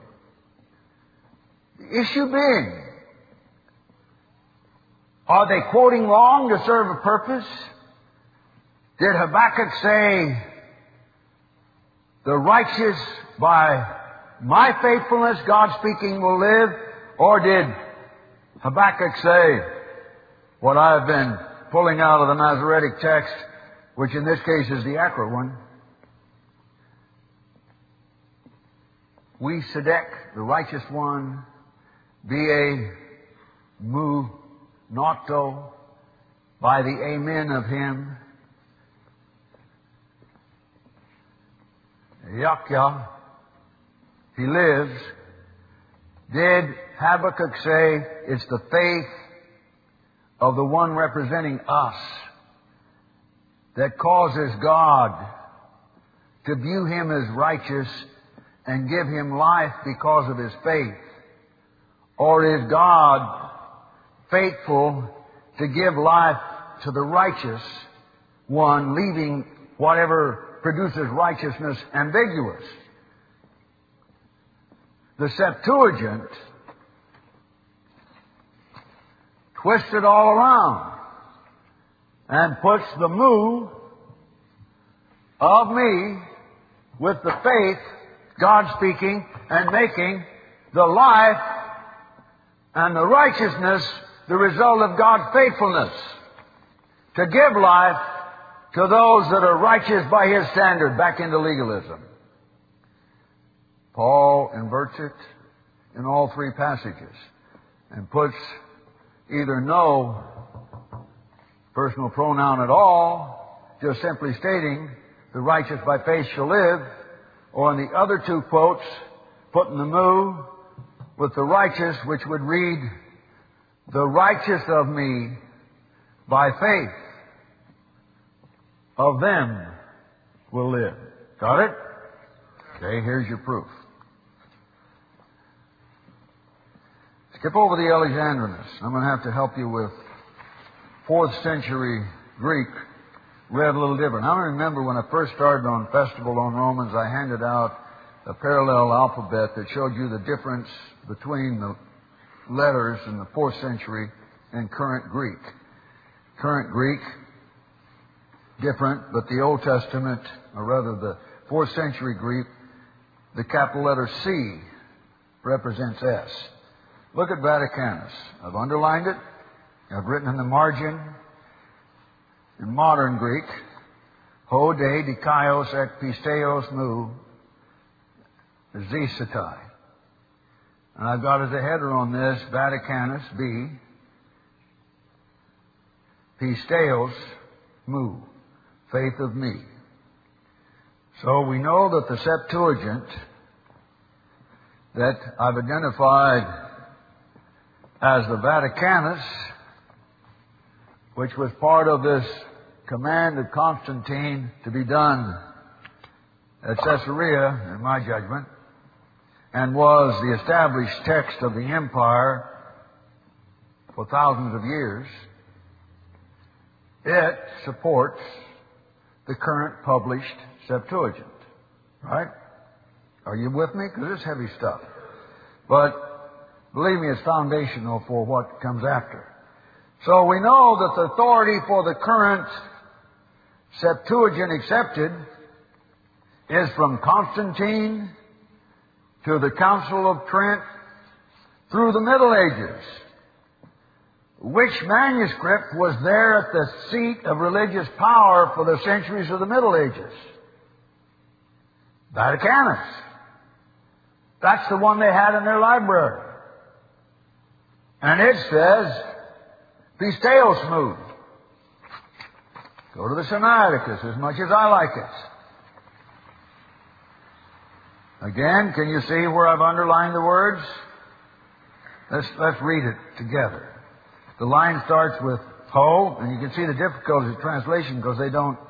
The issue being, are they quoting wrong to serve a purpose? Did Habakkuk say, the righteous by my faithfulness, God speaking, will live? Or did Habakkuk say, what I've been pulling out of the Masoretic text, which in this case is the accurate one, we Sedek, the righteous one, ba mu nocto, by the amen of him, Yakya, he lives. Did Habakkuk say it's the faith of the one representing us that causes God to view him as righteous and give him life because of his faith? Or is God faithful to give life to the righteous one, leaving whatever produces righteousness ambiguous? The Septuagint twists it all around and puts the mu of me with the faith, God speaking and making, the life and the righteousness the result of God's faithfulness to give life to those that are righteous by His standard, back into legalism. Paul inverts it in all three passages and puts either no personal pronoun at all, just simply stating the righteous by faith shall live, or in the other two quotes, putting the mu with the righteous, which would read, the righteous of me by faith of them will live. Got it? Okay, here's your proof. Skip over the Alexandrinus. I'm going to have to help you with 4th century Greek, read a little different. I remember when I first started on Festival on Romans, I handed out a parallel alphabet that showed you the difference between the letters in the 4th century and current Greek. current Greek, different, but the Old Testament, or rather the 4th century Greek, the capital letter C represents S. Look at Vaticanus. I've underlined it. I've written in the margin in modern Greek, ho de dikaios ek pisteos mu zesitai. And I've got as a header on this, Vaticanus B, pisteos mu, faith of me. So we know that the Septuagint that I've identified as the Vaticanus, which was part of this command of Constantine to be done at Caesarea, in my judgment, and was the established text of the empire for thousands of years, it supports the current published Septuagint. Right? Are you with me? Because it's heavy stuff. But believe me, it's foundational for what comes after. So we know that the authority for the current Septuagint accepted is from Constantine to the Council of Trent through the Middle Ages. Which manuscript was there at the seat of religious power for the centuries of the Middle Ages? Vaticanus. That's the one they had in their library. And it says, pisteos mu. Go to the Sinaiticus as much as I like it. Again, can you see where I've underlined the words? Let's read it together. The line starts with ho, and you can see the difficulties of translation because they don't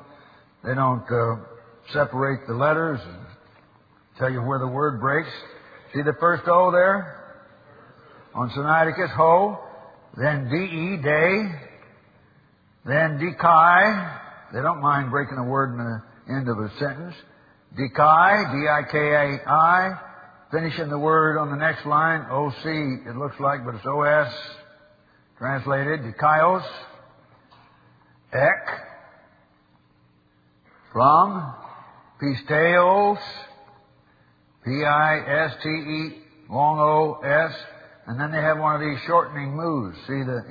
separate the letters and tell you where the word breaks. See the first O there? On Sinaiticus, ho, then D-E, day, then D-Chi. They don't mind breaking a word in the end of a sentence. D-Chi, D-I-K-A-I, finishing the word on the next line, O-C, it looks like, but it's O-S, translated, Dikaios, ek, from, pisteos, P-I-S-T-E, long O-S, and then they have one of these shortening moves. See the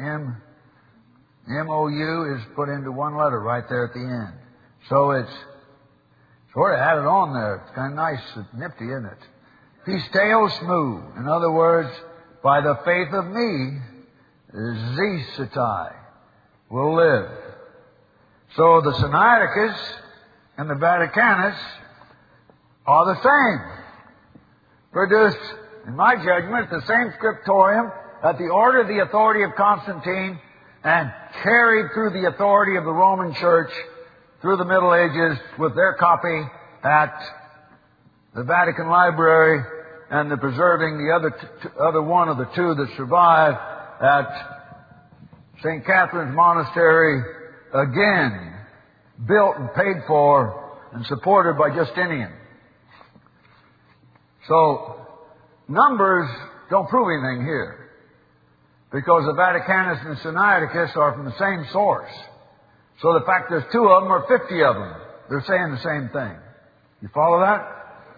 M-O-U is put into one letter right there at the end. So it's sort of added on there. It's kind of nice, nifty, isn't it? Pisteos mu. In other words, by the faith of me, zesitai will live. So the Sinaiticus and the Vaticanus are the same. Produced, in my judgment, the same scriptorium at the order of the authority of Constantine and carried through the authority of the Roman Church through the Middle Ages with their copy at the Vatican Library and the preserving the other one of the two that survive at St. Catherine's Monastery, again built and paid for and supported by Justinian. So, numbers don't prove anything here, because the Vaticanus and the Sinaiticus are from the same source. So the fact there's 2 of them or 50 of them, they're saying the same thing. You follow that?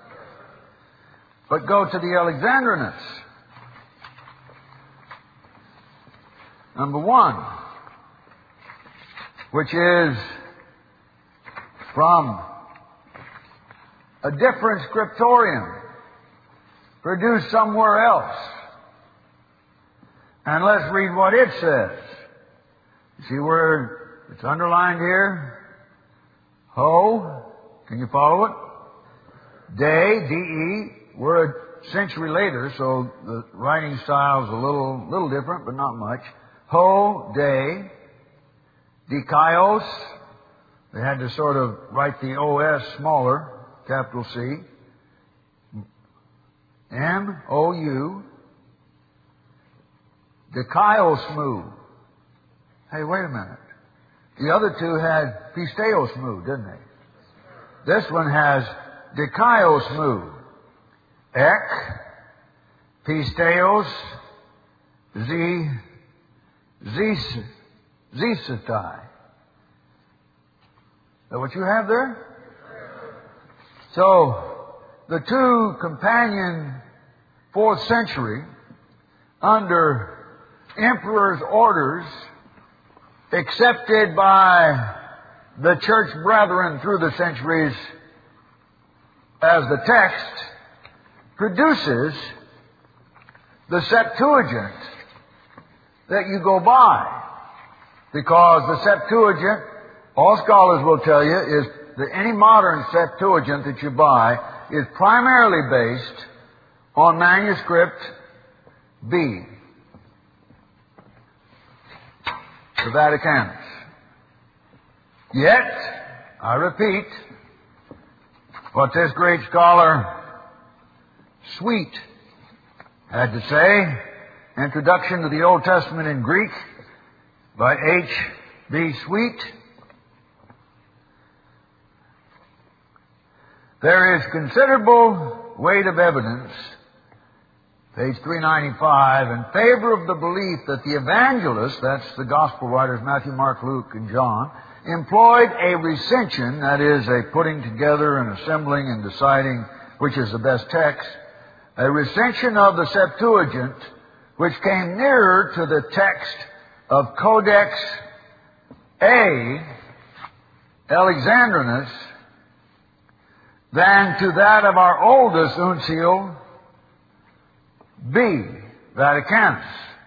But go to the Alexandrinus. Number 1, which is from a different scriptorium, produced somewhere else. And let's read what it says. You see where it's underlined here? Ho, can you follow it? De, D-E, we're a century later, so the writing style is a little different, but not much. Ho, de, dikaios, they had to sort of write the O-S smaller, capital C. M-O-U, dikaios mu. Hey, wait a minute. The other two had pisteos mu, didn't they? This one has dikaios mu. Ek, pisteos, zis. Zisatai. Is that what you have there? So, the two companion 4th century, under emperor's orders, accepted by the church brethren through the centuries as the text, produces the Septuagint that you go by. Because the Septuagint, all scholars will tell you, is that any modern Septuagint that you buy is primarily based on manuscript B, the Vaticanus. Yet, I repeat, what this great scholar Sweet had to say, Introduction to the Old Testament in Greek, by H.B. Sweet. There is considerable weight of evidence, page 395, in favor of the belief that the evangelists, that's the gospel writers, Matthew, Mark, Luke, and John, employed a recension, that is, a putting together and assembling and deciding which is the best text, a recension of the Septuagint, which came nearer to the text of Codex A, Alexandrinus, than to that of our oldest uncial, B, Vaticanus.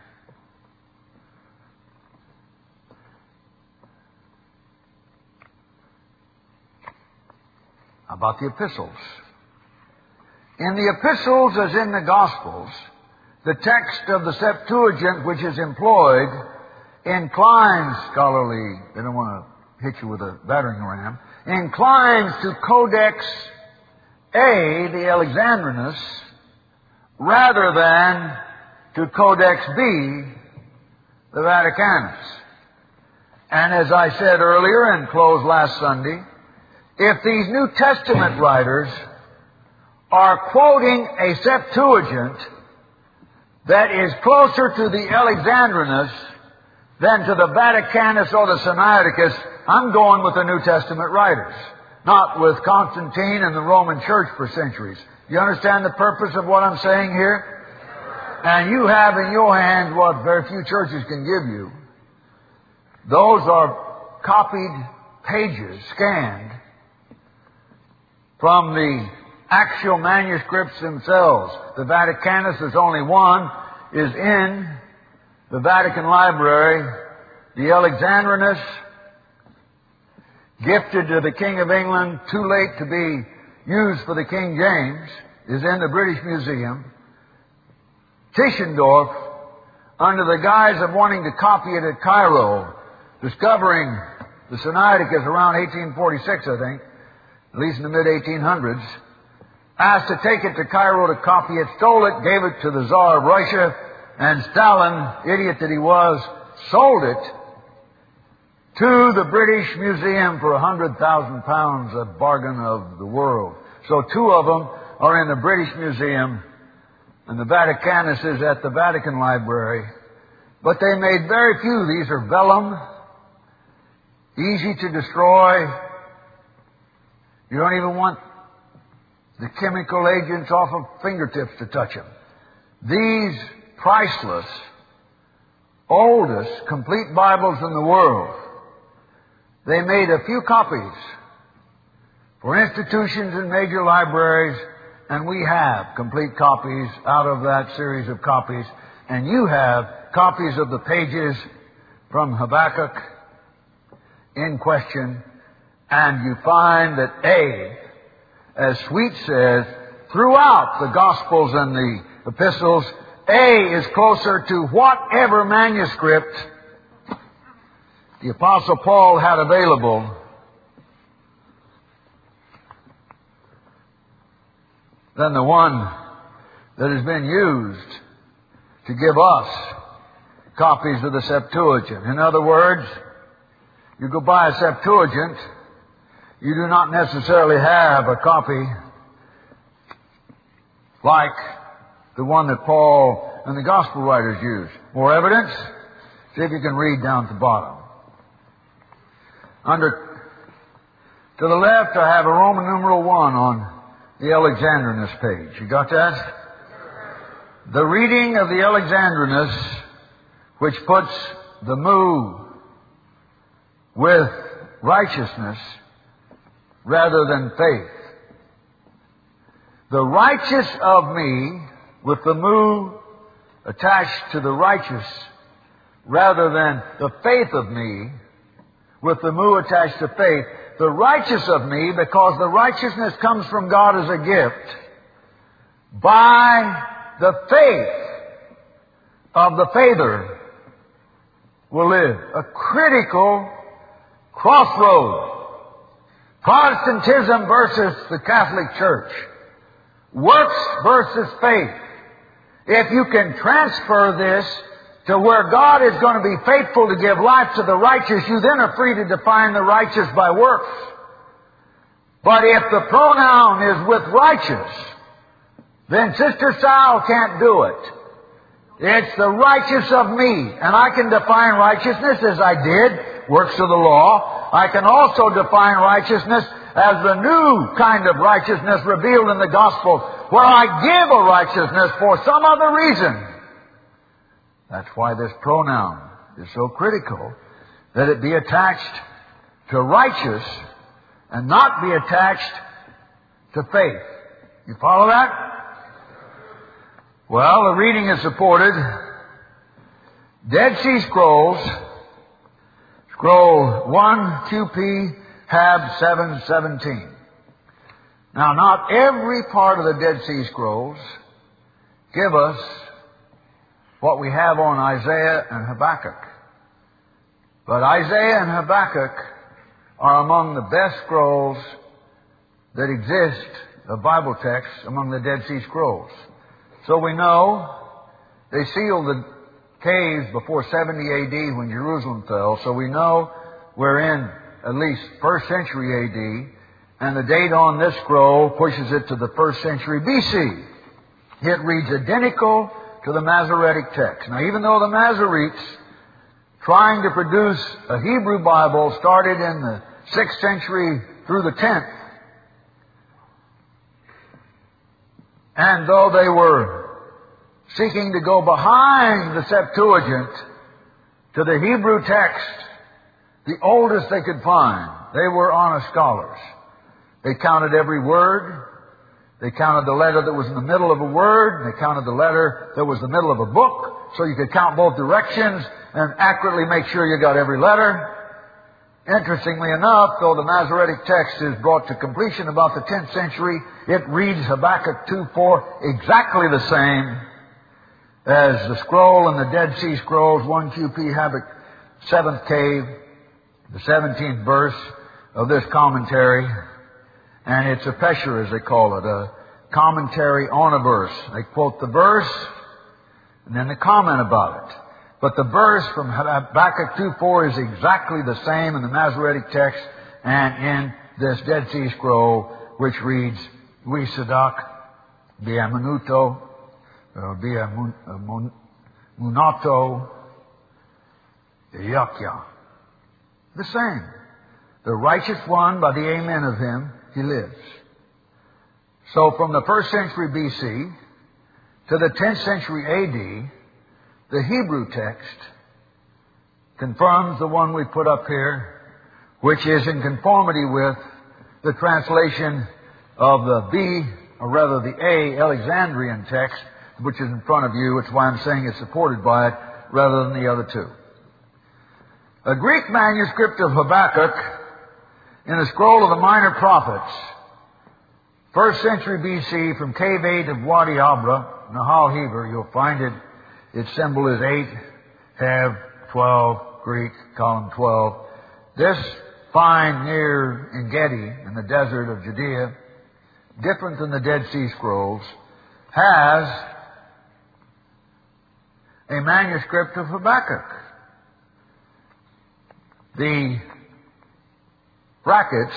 How about the epistles? In the epistles, as in the Gospels, the text of the Septuagint which is employed inclines, scholarly, they don't want to hit you with a battering ram, inclines to Codex A, the Alexandrinus, rather than to Codex B, the Vaticanus. And as I said earlier and closed last Sunday, if these New Testament writers are quoting a Septuagint that is closer to the Alexandrinus than to the Vaticanus or the Sinaiticus, I'm going with the New Testament writers, not with Constantine and the Roman Church for centuries. You understand the purpose of what I'm saying here? And you have in your hands what very few churches can give you. Those are copied pages, scanned from the actual manuscripts themselves. The Vaticanus is only one, is in the Vatican Library. The Alexandrinus, gifted to the King of England, too late to be used for the King James, is in the British Museum. Tischendorf, under the guise of wanting to copy it at Cairo, discovering the Sinaiticus around 1846, I think, at least in the mid-1800s, asked to take it to Cairo to copy it, stole it, gave it to the Tsar of Russia, and Stalin, idiot that he was, sold it to the British Museum for £100,000, a bargain of the world. So two of them are in the British Museum, and the Vaticanus is at the Vatican Library. But they made very few. These are vellum, easy to destroy. You don't even want the chemical agents off of fingertips to touch them. These priceless, oldest, complete Bibles in the world, they made a few copies for institutions and major libraries, and we have complete copies out of that series of copies. And you have copies of the pages from Habakkuk in question, and you find that A, as Sweet says, throughout the Gospels and the epistles, A is closer to whatever manuscript the Apostle Paul had available than the one that has been used to give us copies of the Septuagint. In other words, you go buy a Septuagint, you do not necessarily have a copy like the one that Paul and the Gospel writers used. More evidence? See if you can read down at the bottom. To the left, I have a Roman numeral 1 on the Alexandrinus page. You got that? The reading of the Alexandrinus, which puts the mu with righteousness rather than faith. The righteous of me with the mu attached to the righteous rather than the faith of me with the mu attached to faith. The righteous of me, because the righteousness comes from God as a gift, by the faith of the faither will live. A critical crossroad. Protestantism versus the Catholic Church. Works versus faith. If you can transfer this to where God is going to be faithful to give life to the righteous, you then are free to define the righteous by works. But if the pronoun is with righteous, then Sister Sal can't do it. It's the righteous of me. And I can define righteousness as I did, works of the law. I can also define righteousness as the new kind of righteousness revealed in the gospel, where I give a righteousness for some other reason. That's why this pronoun is so critical, that it be attached to righteous and not be attached to faith. You follow that? Well, the reading is supported. Dead Sea Scrolls, Scroll 1 QP Hab 717. Now, not every part of the Dead Sea Scrolls give us what we have on Isaiah and Habakkuk. But Isaiah and Habakkuk are among the best scrolls that exist of Bible texts among the Dead Sea Scrolls. So we know they sealed the caves before 70 AD when Jerusalem fell. So we know we're in at least 1st century AD. And the date on this scroll pushes it to the 1st century BC. It reads identical to the Masoretic text. Now, even though the Masoretes, trying to produce a Hebrew Bible, started in the 6th century through the 10th, and though they were seeking to go behind the Septuagint to the Hebrew text, the oldest they could find, they were honest scholars. They counted every word. They counted the letter that was in the middle of a word. They counted the letter that was in the middle of a book, so you could count both directions and accurately make sure you got every letter. Interestingly enough, though the Masoretic text is brought to completion about the 10th century, it reads Habakkuk 2:4 exactly the same as the scroll in the Dead Sea Scrolls, 1 QP Habakkuk, 7th cave, the 17th verse of this commentary. And it's a pesher, as they call it, a commentary on a verse. They quote the verse and then they comment about it. But the verse from Habakkuk 2:4 is exactly the same in the Masoretic text and in this Dead Sea Scroll, which reads, "Vi sadak biamunuto, biamunato yakya." The same. The righteous one, by the amen of him, he lives. So from the 1st century BC to the 10th century AD, the Hebrew text confirms the one we put up here, which is in conformity with the translation of the A, Alexandrian text, which is in front of you. It's why I'm saying it's supported by it rather than the other two. A Greek manuscript of Habakkuk in a scroll of the Minor Prophets, 1st century BC, from Cave 8 of Wadi Abra, Nahal Heber, you'll find it. Its symbol is 8, Have 12, Greek, column 12. This find near En-Gedi, in the desert of Judea, different than the Dead Sea Scrolls, has a manuscript of Habakkuk. The brackets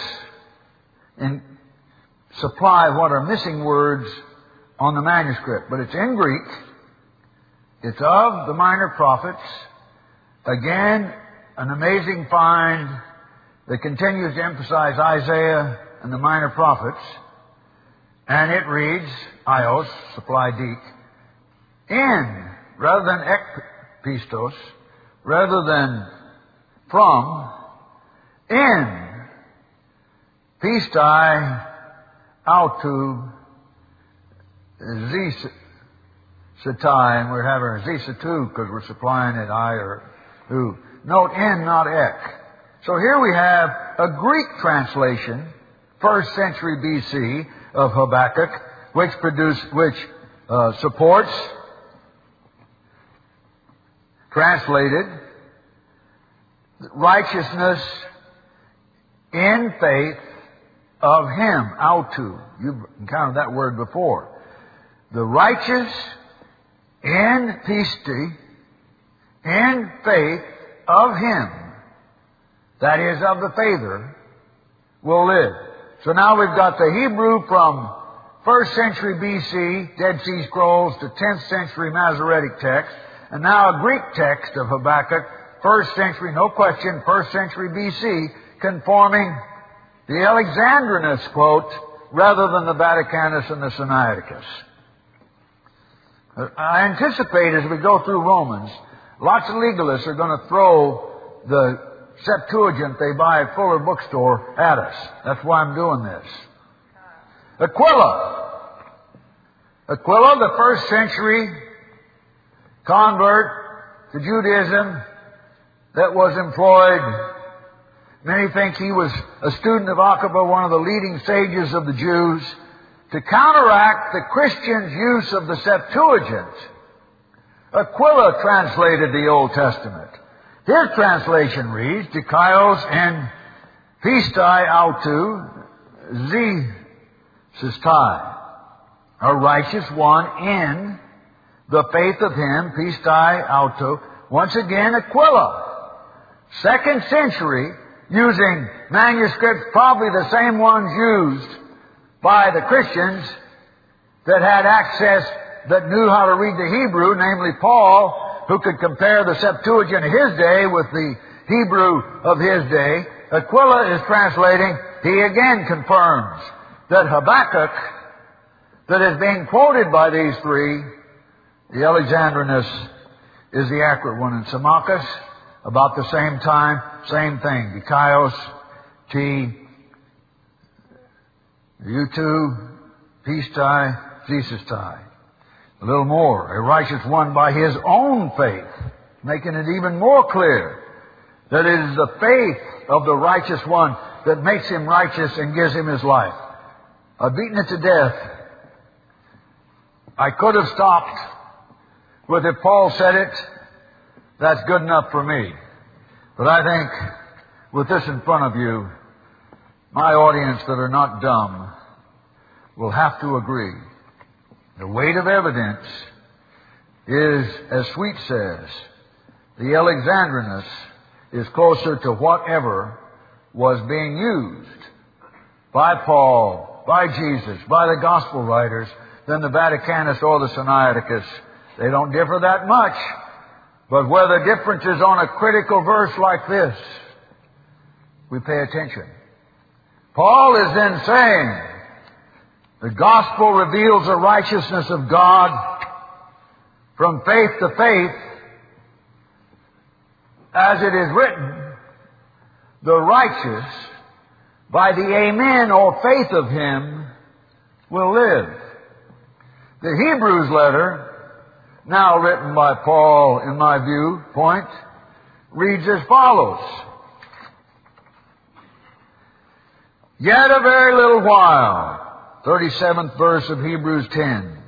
supply what are missing words on the manuscript, but it's in Greek. It's of the Minor Prophets. Again, an amazing find that continues to emphasize Isaiah and the minor prophets. And it reads, ios, supply deek, in, rather than ek pistos, rather than from, in, pistai, autu, zisatai, and we're having zisatu because we're supplying it I or who. Note in, not ek. So here we have a Greek translation, 1st century BC, of Habakkuk, which supports, translated, righteousness in faith of Him, autu. You've encountered that word before. The righteous in pisti, in faith of Him, that is, of the faither, will live. So now we've got the Hebrew from 1st century BC, Dead Sea Scrolls, to 10th century Masoretic text, and now a Greek text of Habakkuk, 1st century, no question, 1st century BC, conforming the Alexandrinus quote rather than the Vaticanus and the Sinaiticus. I anticipate as we go through Romans, lots of legalists are going to throw the Septuagint they buy at Fuller Bookstore at us. That's why I'm doing this. Aquila, the 1st century convert to Judaism that was employed. Many think he was a student of Aqaba, one of the leading sages of the Jews, to counteract the Christians' use of the Septuagint. Aquila translated the Old Testament. His translation reads, Dikaios en pistai autu zistai, a righteous one in the faith of Him, pistai autu. Once again, Aquila, 2nd century, using manuscripts, probably the same ones used by the Christians that had access, that knew how to read the Hebrew, namely Paul, who could compare the Septuagint of his day with the Hebrew of his day. Aquila is translating, he again confirms that Habakkuk, that is being quoted by these three, the Alexandrinus is the accurate one. And Symmachus, about the same time, same thing. Dikaios, Utu, Pistai, Zesistai. A little more. A righteous one by his own faith, making it even more clear that it is the faith of the righteous one that makes him righteous and gives him his life. I've beaten it to death. I could have stopped with if Paul said it, that's good enough for me. But I think with this in front of you, my audience that are not dumb will have to agree. The weight of evidence is, as Sweet says, the Alexandrinus is closer to whatever was being used by Paul, by Jesus, by the Gospel writers than the Vaticanus or the Sinaiticus. They don't differ that much. But where the difference is on a critical verse like this, we pay attention. Paul is then saying, the Gospel reveals the righteousness of God from faith to faith. As it is written, the righteous, by the amen or faith of Him, will live. The Hebrews letter, now written by Paul, in my viewpoint, reads as follows. Yet a very little while, 37th verse of Hebrews 10.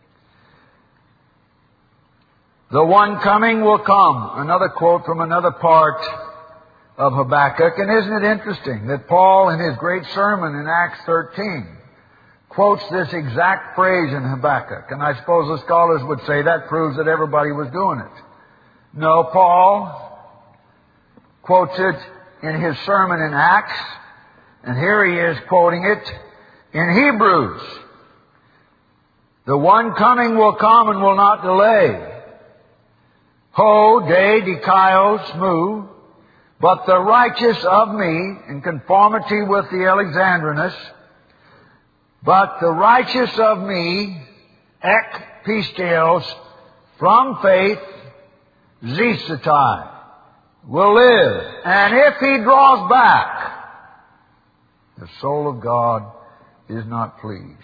The one coming will come. Another quote from another part of Habakkuk. And isn't it interesting that Paul, in his great sermon in Acts 13, quotes this exact phrase in Habakkuk. And I suppose the scholars would say that proves that everybody was doing it. No, Paul quotes it in his sermon in Acts, and here he is quoting it in Hebrews. The one coming will come and will not delay. Ho, de, dikaios, mu, but the righteous of me, in conformity with the Alexandrinus, but the righteous of me, ek pisteos, from faith, zisatai, will live. And if he draws back, the soul of God is not pleased.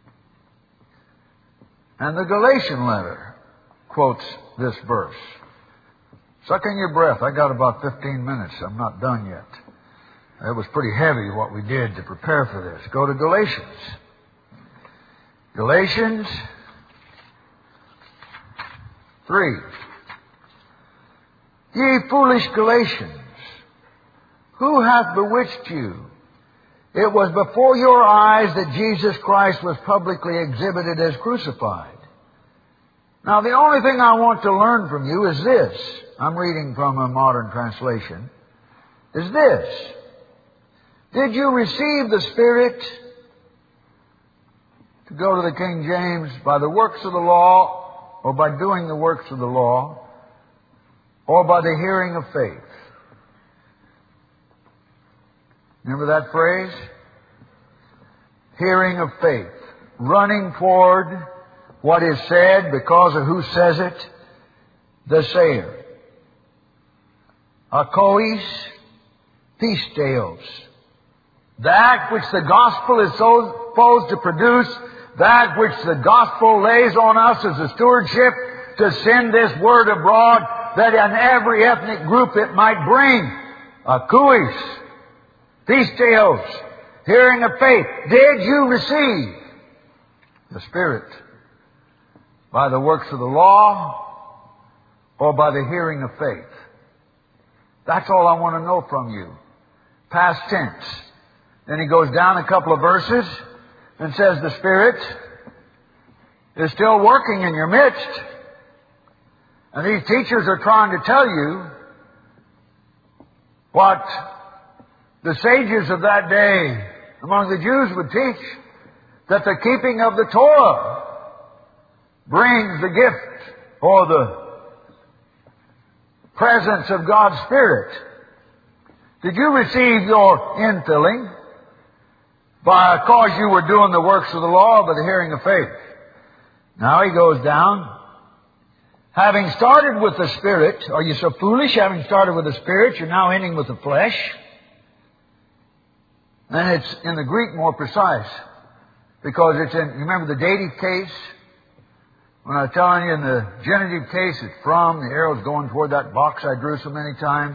And the Galatian letter quotes this verse. Suck in your breath. I got about 15 minutes. I'm not done yet. It was pretty heavy what we did to prepare for this. Go to Galatians. Galatians 3. Ye foolish Galatians, who hath bewitched you? It was before your eyes that Jesus Christ was publicly exhibited as crucified. Now, the only thing I want to learn from you is this. I'm reading from a modern translation. Is this. Did you receive the Spirit, to go to the King James, by the works of the law, or by doing the works of the law, or by the hearing of faith? Remember that phrase? Hearing of faith. Running toward what is said because of who says it? The sayer. Akois pisteos. That which the gospel is supposed to produce, that which the gospel lays on us as a stewardship to send this word abroad, that in every ethnic group it might bring. Akois pisteos, hearing of faith. Did you receive the Spirit by the works of the law or by the hearing of faith? That's all I want to know from you. Past tense. Then he goes down a couple of verses and says the Spirit is still working in your midst. And these teachers are trying to tell you what the sages of that day among the Jews would teach, that the keeping of the Torah brings the gift or the presence of God's Spirit. Did you receive your infilling because you were doing the works of the law by the hearing of faith? Now he goes down. Having started with the Spirit, are you so foolish? Having started with the Spirit, you're now ending with the flesh. And it's in the Greek more precise, because it's in, you remember the dative case? When I was telling you in the genitive case, it's from, the arrow's going toward that box I drew so many times.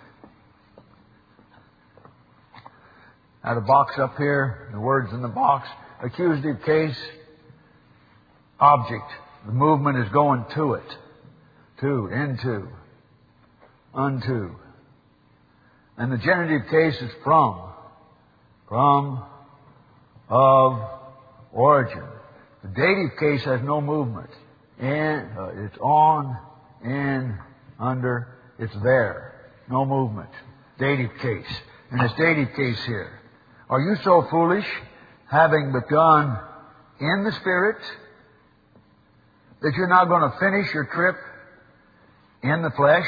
I had a box up here, the words in the box. Accusative case, object. The movement is going to it. To, into, unto. And the genitive case is from, of, origin. The dative case has no movement. It's on, in, under, it's there. No movement. Dative case. And it's dative case here. Are you so foolish, having begun in the Spirit, that you're not going to finish your trip in the flesh?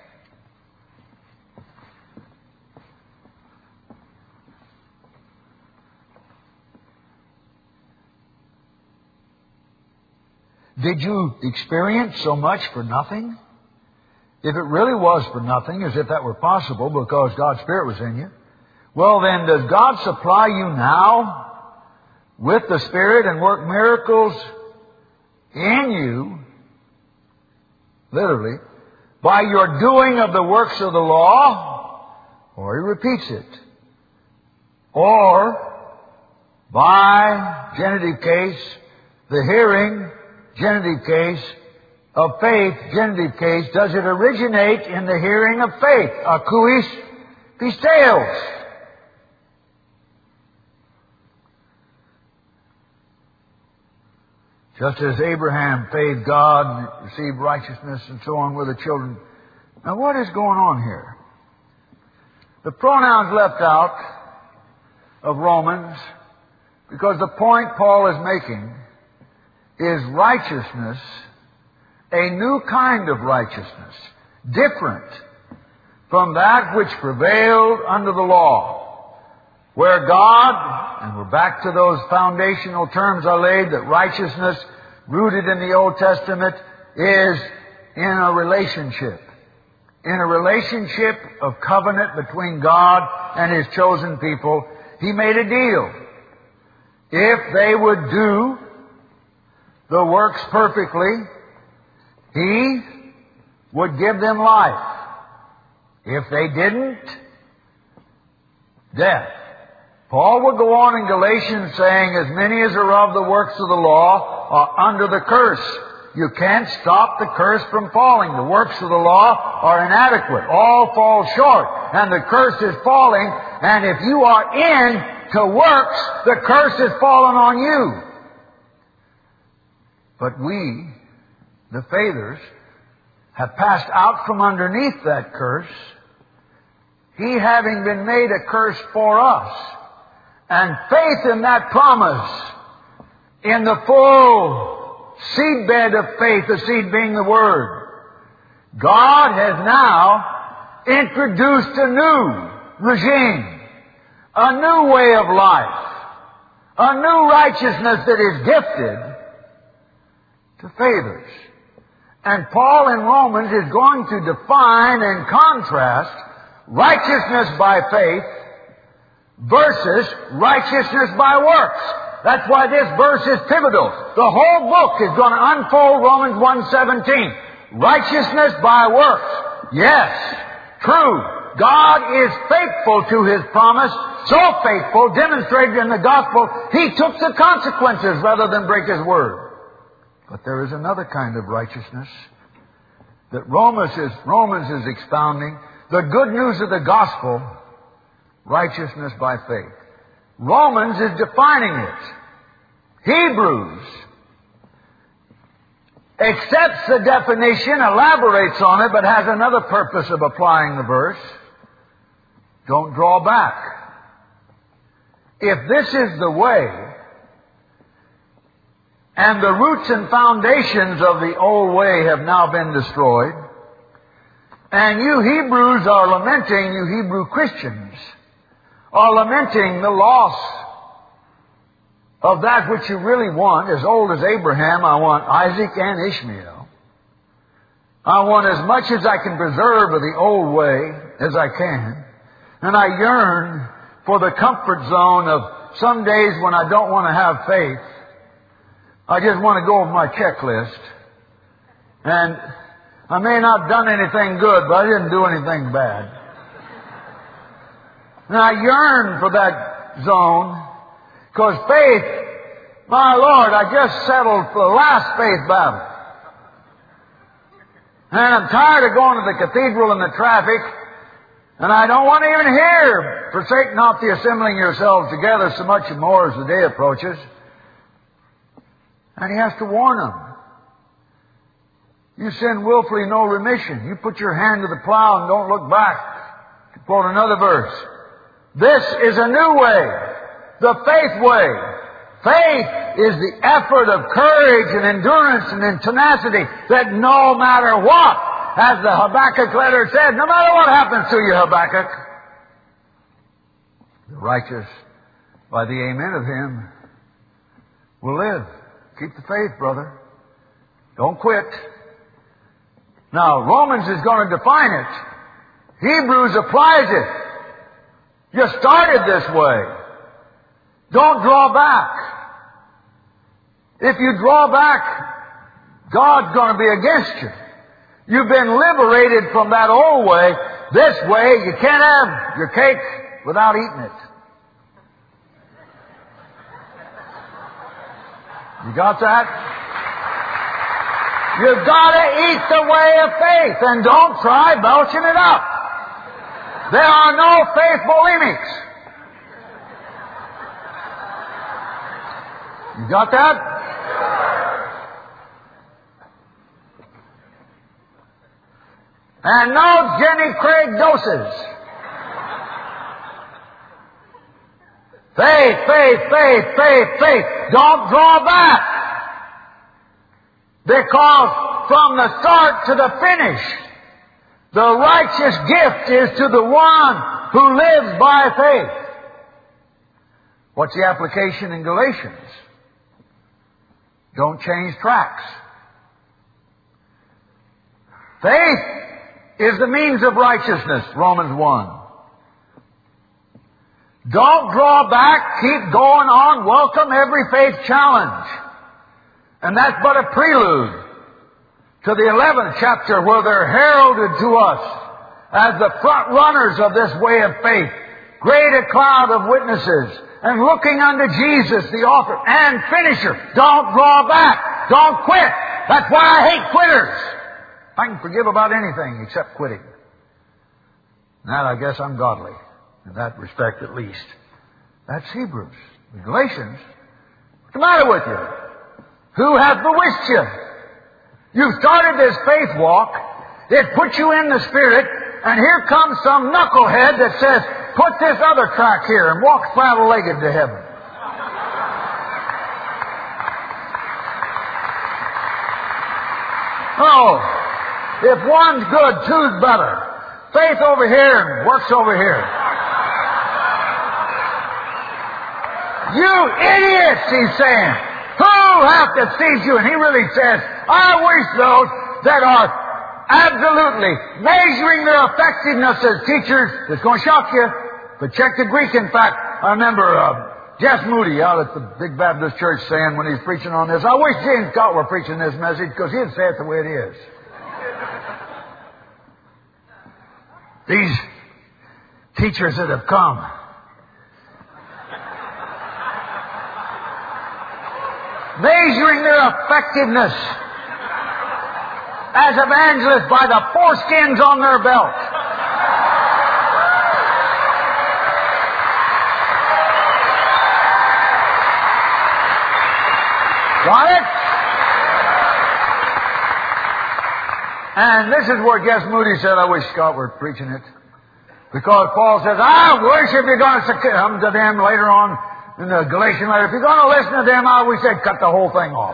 Did you experience so much for nothing? If it really was for nothing, as if that were possible because God's Spirit was in you, well then, does God supply you now with the Spirit and work miracles in you, literally, by your doing of the works of the law, or he repeats it, or by, genitive case, the hearing, genitive case, of faith, genitive case, does it originate in the hearing of faith? Akouis pisteos. Just as Abraham faithed God and received righteousness and so on with the children. Now what is going on here? The pronouns left out of Romans because the point Paul is making is righteousness, a new kind of righteousness, different from that which prevailed under the law, where God, and we're back to those foundational terms I laid, that righteousness rooted in the Old Testament is in a relationship. In a relationship of covenant between God and His chosen people. He made a deal. If they would do the works perfectly, He would give them life. If they didn't, death. Paul would go on in Galatians saying, as many as are of the works of the law are under the curse. You can't stop the curse from falling. The works of the law are inadequate. All fall short. And the curse is falling. And if you are into works, the curse is fallen on you. But we, the faithers, have passed out from underneath that curse, He having been made a curse for us. And faith in that promise, in the full seedbed of faith, the seed being the Word, God has now introduced a new regime, a new way of life, a new righteousness that is gifted to faithers. And Paul in Romans is going to define and contrast righteousness by faith versus righteousness by works. That's why this verse is pivotal. The whole book is going to unfold Romans 1:17. Righteousness by works. Yes, true. God is faithful to His promise, so faithful, demonstrated in the gospel, He took the consequences rather than break His word. But there is another kind of righteousness that Romans is expounding. The good news of the gospel, righteousness by faith. Romans is defining it. Hebrews accepts the definition, elaborates on it, but has another purpose of applying the verse. Don't draw back. If this is the way, and the roots and foundations of the old way have now been destroyed, and you Hebrews are lamenting, you Hebrew Christians are lamenting the loss of that which you really want. As old as Abraham, I want Isaac and Ishmael. I want as much as I can preserve of the old way as I can. And I yearn for the comfort zone of some days when I don't want to have faith. I just want to go over my checklist. And I may not have done anything good, but I didn't do anything bad. And I yearn for that zone, because faith, my Lord, I just settled for the last faith battle. And I'm tired of going to the cathedral and the traffic, and I don't want to even hear, forsake not the assembling yourselves together so much more as the day approaches. And He has to warn them. You sin willfully, no remission. You put your hand to the plow and don't look back. To quote another verse. This is a new way. The faith way. Faith is the effort of courage and endurance and tenacity that no matter what, as the Habakkuk letter said, no matter what happens to you, Habakkuk, the righteous, by the amen of Him, will live. Keep the faith, brother. Don't quit. Now, Romans is going to define it. Hebrews applies it. You started this way. Don't draw back. If you draw back, God's going to be against you. You've been liberated from that old way. This way, you can't have your cake without eating it. You got that? You've got to eat the way of faith, and don't try belching it up. There are no faith bulimics. You got that? And no Jenny Craig doses. Faith, faith, faith, faith, faith. Don't draw back. Because from the start to the finish, The righteous gift is to the one who lives by faith. What's the application in Galatians? Don't change tracks. Faith is the means of righteousness, Romans 1. Don't draw back, keep going on, welcome every faith challenge. And that's but a prelude to the 11th chapter where they're heralded to us as the front runners of this way of faith. Great a cloud of witnesses, and looking unto Jesus, the author and finisher. Don't draw back. Don't quit. That's why I hate quitters. I can forgive about anything except quitting. And that, I guess, I'm godly. In that respect, at least. That's Hebrews. The Galatians. What's the matter with you? Who hath bewitched you? You started this faith walk. It put you in the Spirit. And here comes some knucklehead that says, put this other track here and walk flat-legged to heaven. Oh, if one's good, two's better. Faith over here and works over here. You idiots, he's saying. Who hath deceived you? And he really says, I wish those that are absolutely measuring their effectiveness as teachers. It's going to shock you. But check the Greek, in fact. I remember Jess Moody out at the Big Baptist Church saying when he's preaching on this, I wish James Scott were preaching this message because he'd say it the way it is. These teachers that have come, measuring their effectiveness as evangelists by the foreskins on their belt. Got it? And this is where Jess Moody said, I wish Scott were preaching it. Because Paul says, I wish if you're going to come to them later on in the Galatian letter, if you're going to listen to them, I wish they'd cut the whole thing off.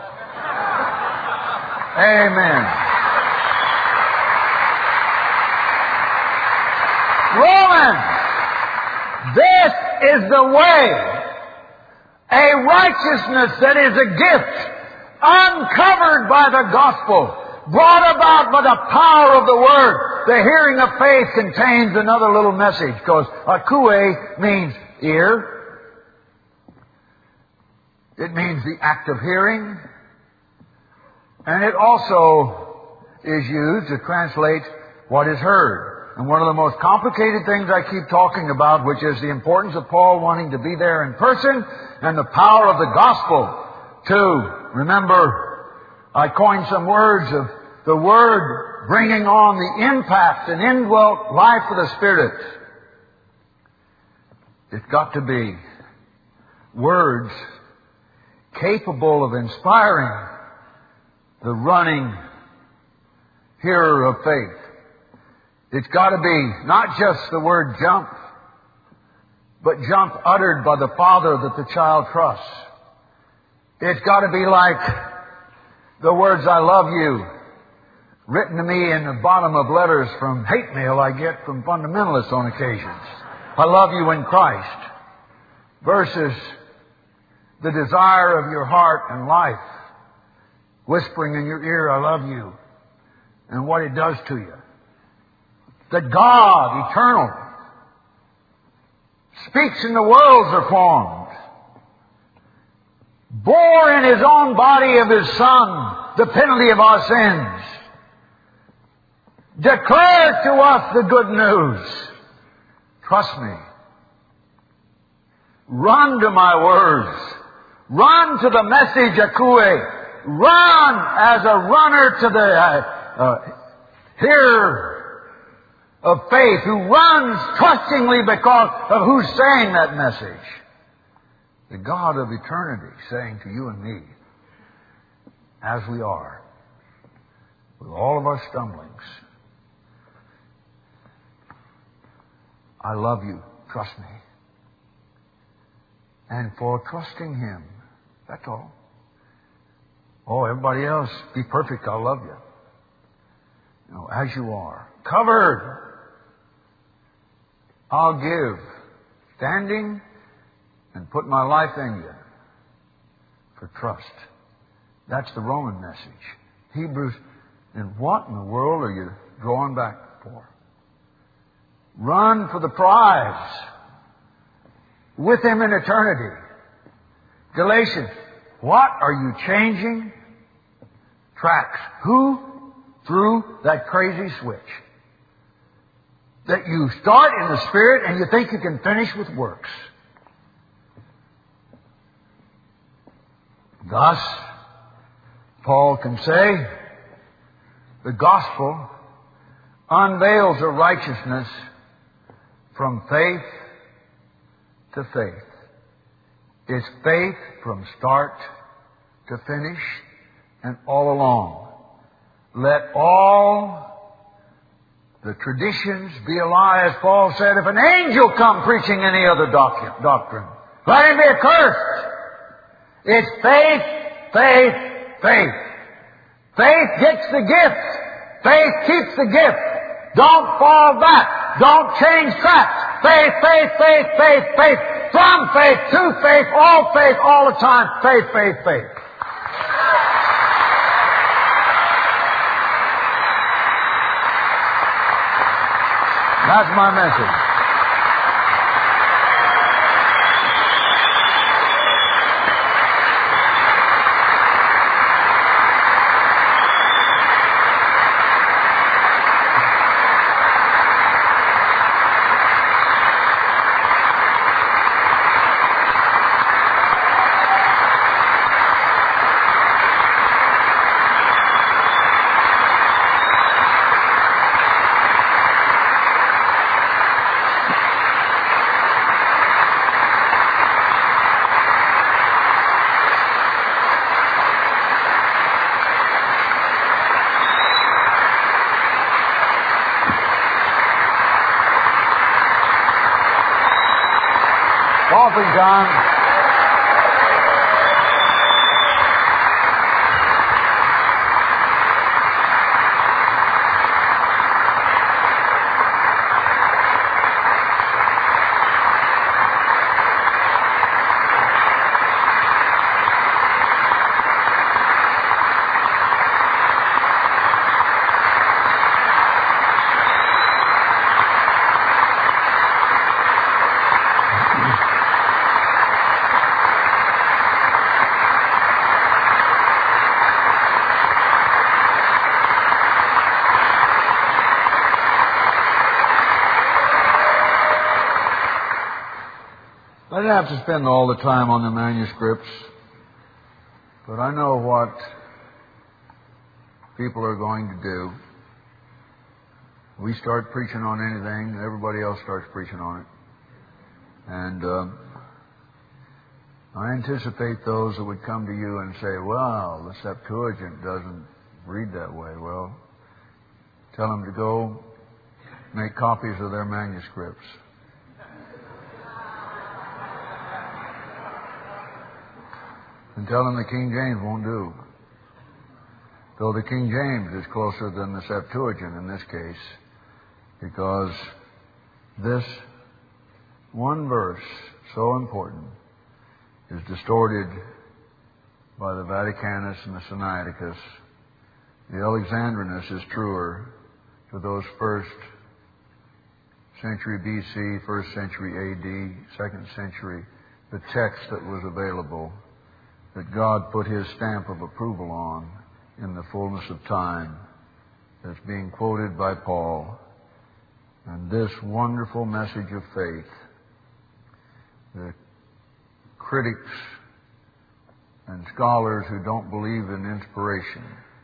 Amen. Romans, this is the way. A righteousness that is a gift, uncovered by the gospel, brought about by the power of the Word. The hearing of faith contains another little message, because akouê means ear. It means the act of hearing. And it also is used to translate what is heard. And one of the most complicated things I keep talking about, which is the importance of Paul wanting to be there in person and the power of the gospel to, remember, I coined some words of the Word bringing on the impact and indwelt life of the Spirit. It's got to be words capable of inspiring the running hearer of faith. It's got to be not just the word jump, but jump uttered by the Father that the child trusts. It's got to be like the words, I love you, written to me in the bottom of letters from hate mail I get from fundamentalists on occasions. I love you in Christ. Versus the desire of your heart and life, whispering in your ear, I love you, and what it does to you. That God, eternal, speaks and the worlds are formed, bore in His own body of His Son the penalty of our sins, declared to us the good news. Trust me. Run to my words. Run to the message, akouê. Run as a runner to the hearer of faith who runs trustingly because of who's saying that message. The God of eternity saying to you and me, as we are, with all of our stumblings, I love you, trust me. And for trusting Him, that's all. Oh, everybody else, be perfect, I'll love you. as you are, covered. I'll give, standing, and put my life in you for trust. That's the Roman message. Hebrews, and what in the world are you drawing back for? Run for the prize with Him in eternity. Galatians, what are you changing tracks? Who threw that crazy switch? That you start in the Spirit and you think you can finish with works. Thus, Paul can say, the gospel unveils a righteousness from faith to faith. It's faith from start to finish and all along. Let all the traditions be a lie, as Paul said. If an angel come preaching any other doctrine, let him be accursed. It's faith, faith, faith. Faith gets the gift. Faith keeps the gift. Don't fall back. Don't change tracks. Faith, faith, faith, faith, faith. From faith to faith, all the time. Faith, faith, faith. That's my message. Coffee, John. I didn't have to spend all the time on the manuscripts, but I know what people are going to do. We start preaching on anything, everybody else starts preaching on it. And I anticipate those that would come to you and say, well, the Septuagint doesn't read that way. Well, tell them to go make copies of their manuscripts. And tell them the King James won't do. Though the King James is closer than the Septuagint in this case, because this one verse, so important, is distorted by the Vaticanus and the Sinaiticus. The Alexandrinus is truer to those first century BC, first century AD, second century, the text that was available, that God put His stamp of approval on in the fullness of time, that's being quoted by Paul. And this wonderful message of faith, the critics and scholars who don't believe in inspiration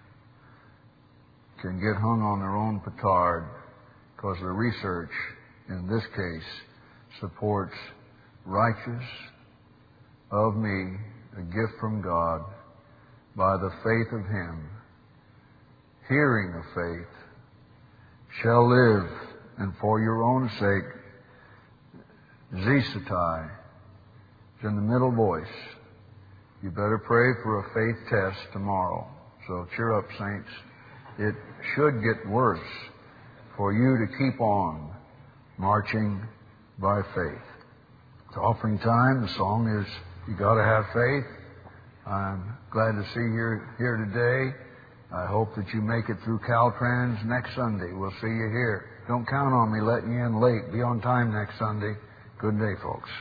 can get hung on their own petard, because the research in this case supports righteous of me, a gift from God, by the faith of Him, hearing of faith, shall live, and for your own sake, Zesatai, it's in the middle voice. You better pray for a faith test tomorrow. So cheer up, saints. it should get worse for you to keep on marching by faith. It's offering time. The song is, You Gotta Have Faith. I'm glad to see you here today. I hope that you make it through Caltrans next Sunday. We'll see you here. Don't count on me letting you in late. Be on time next Sunday. Good day, folks.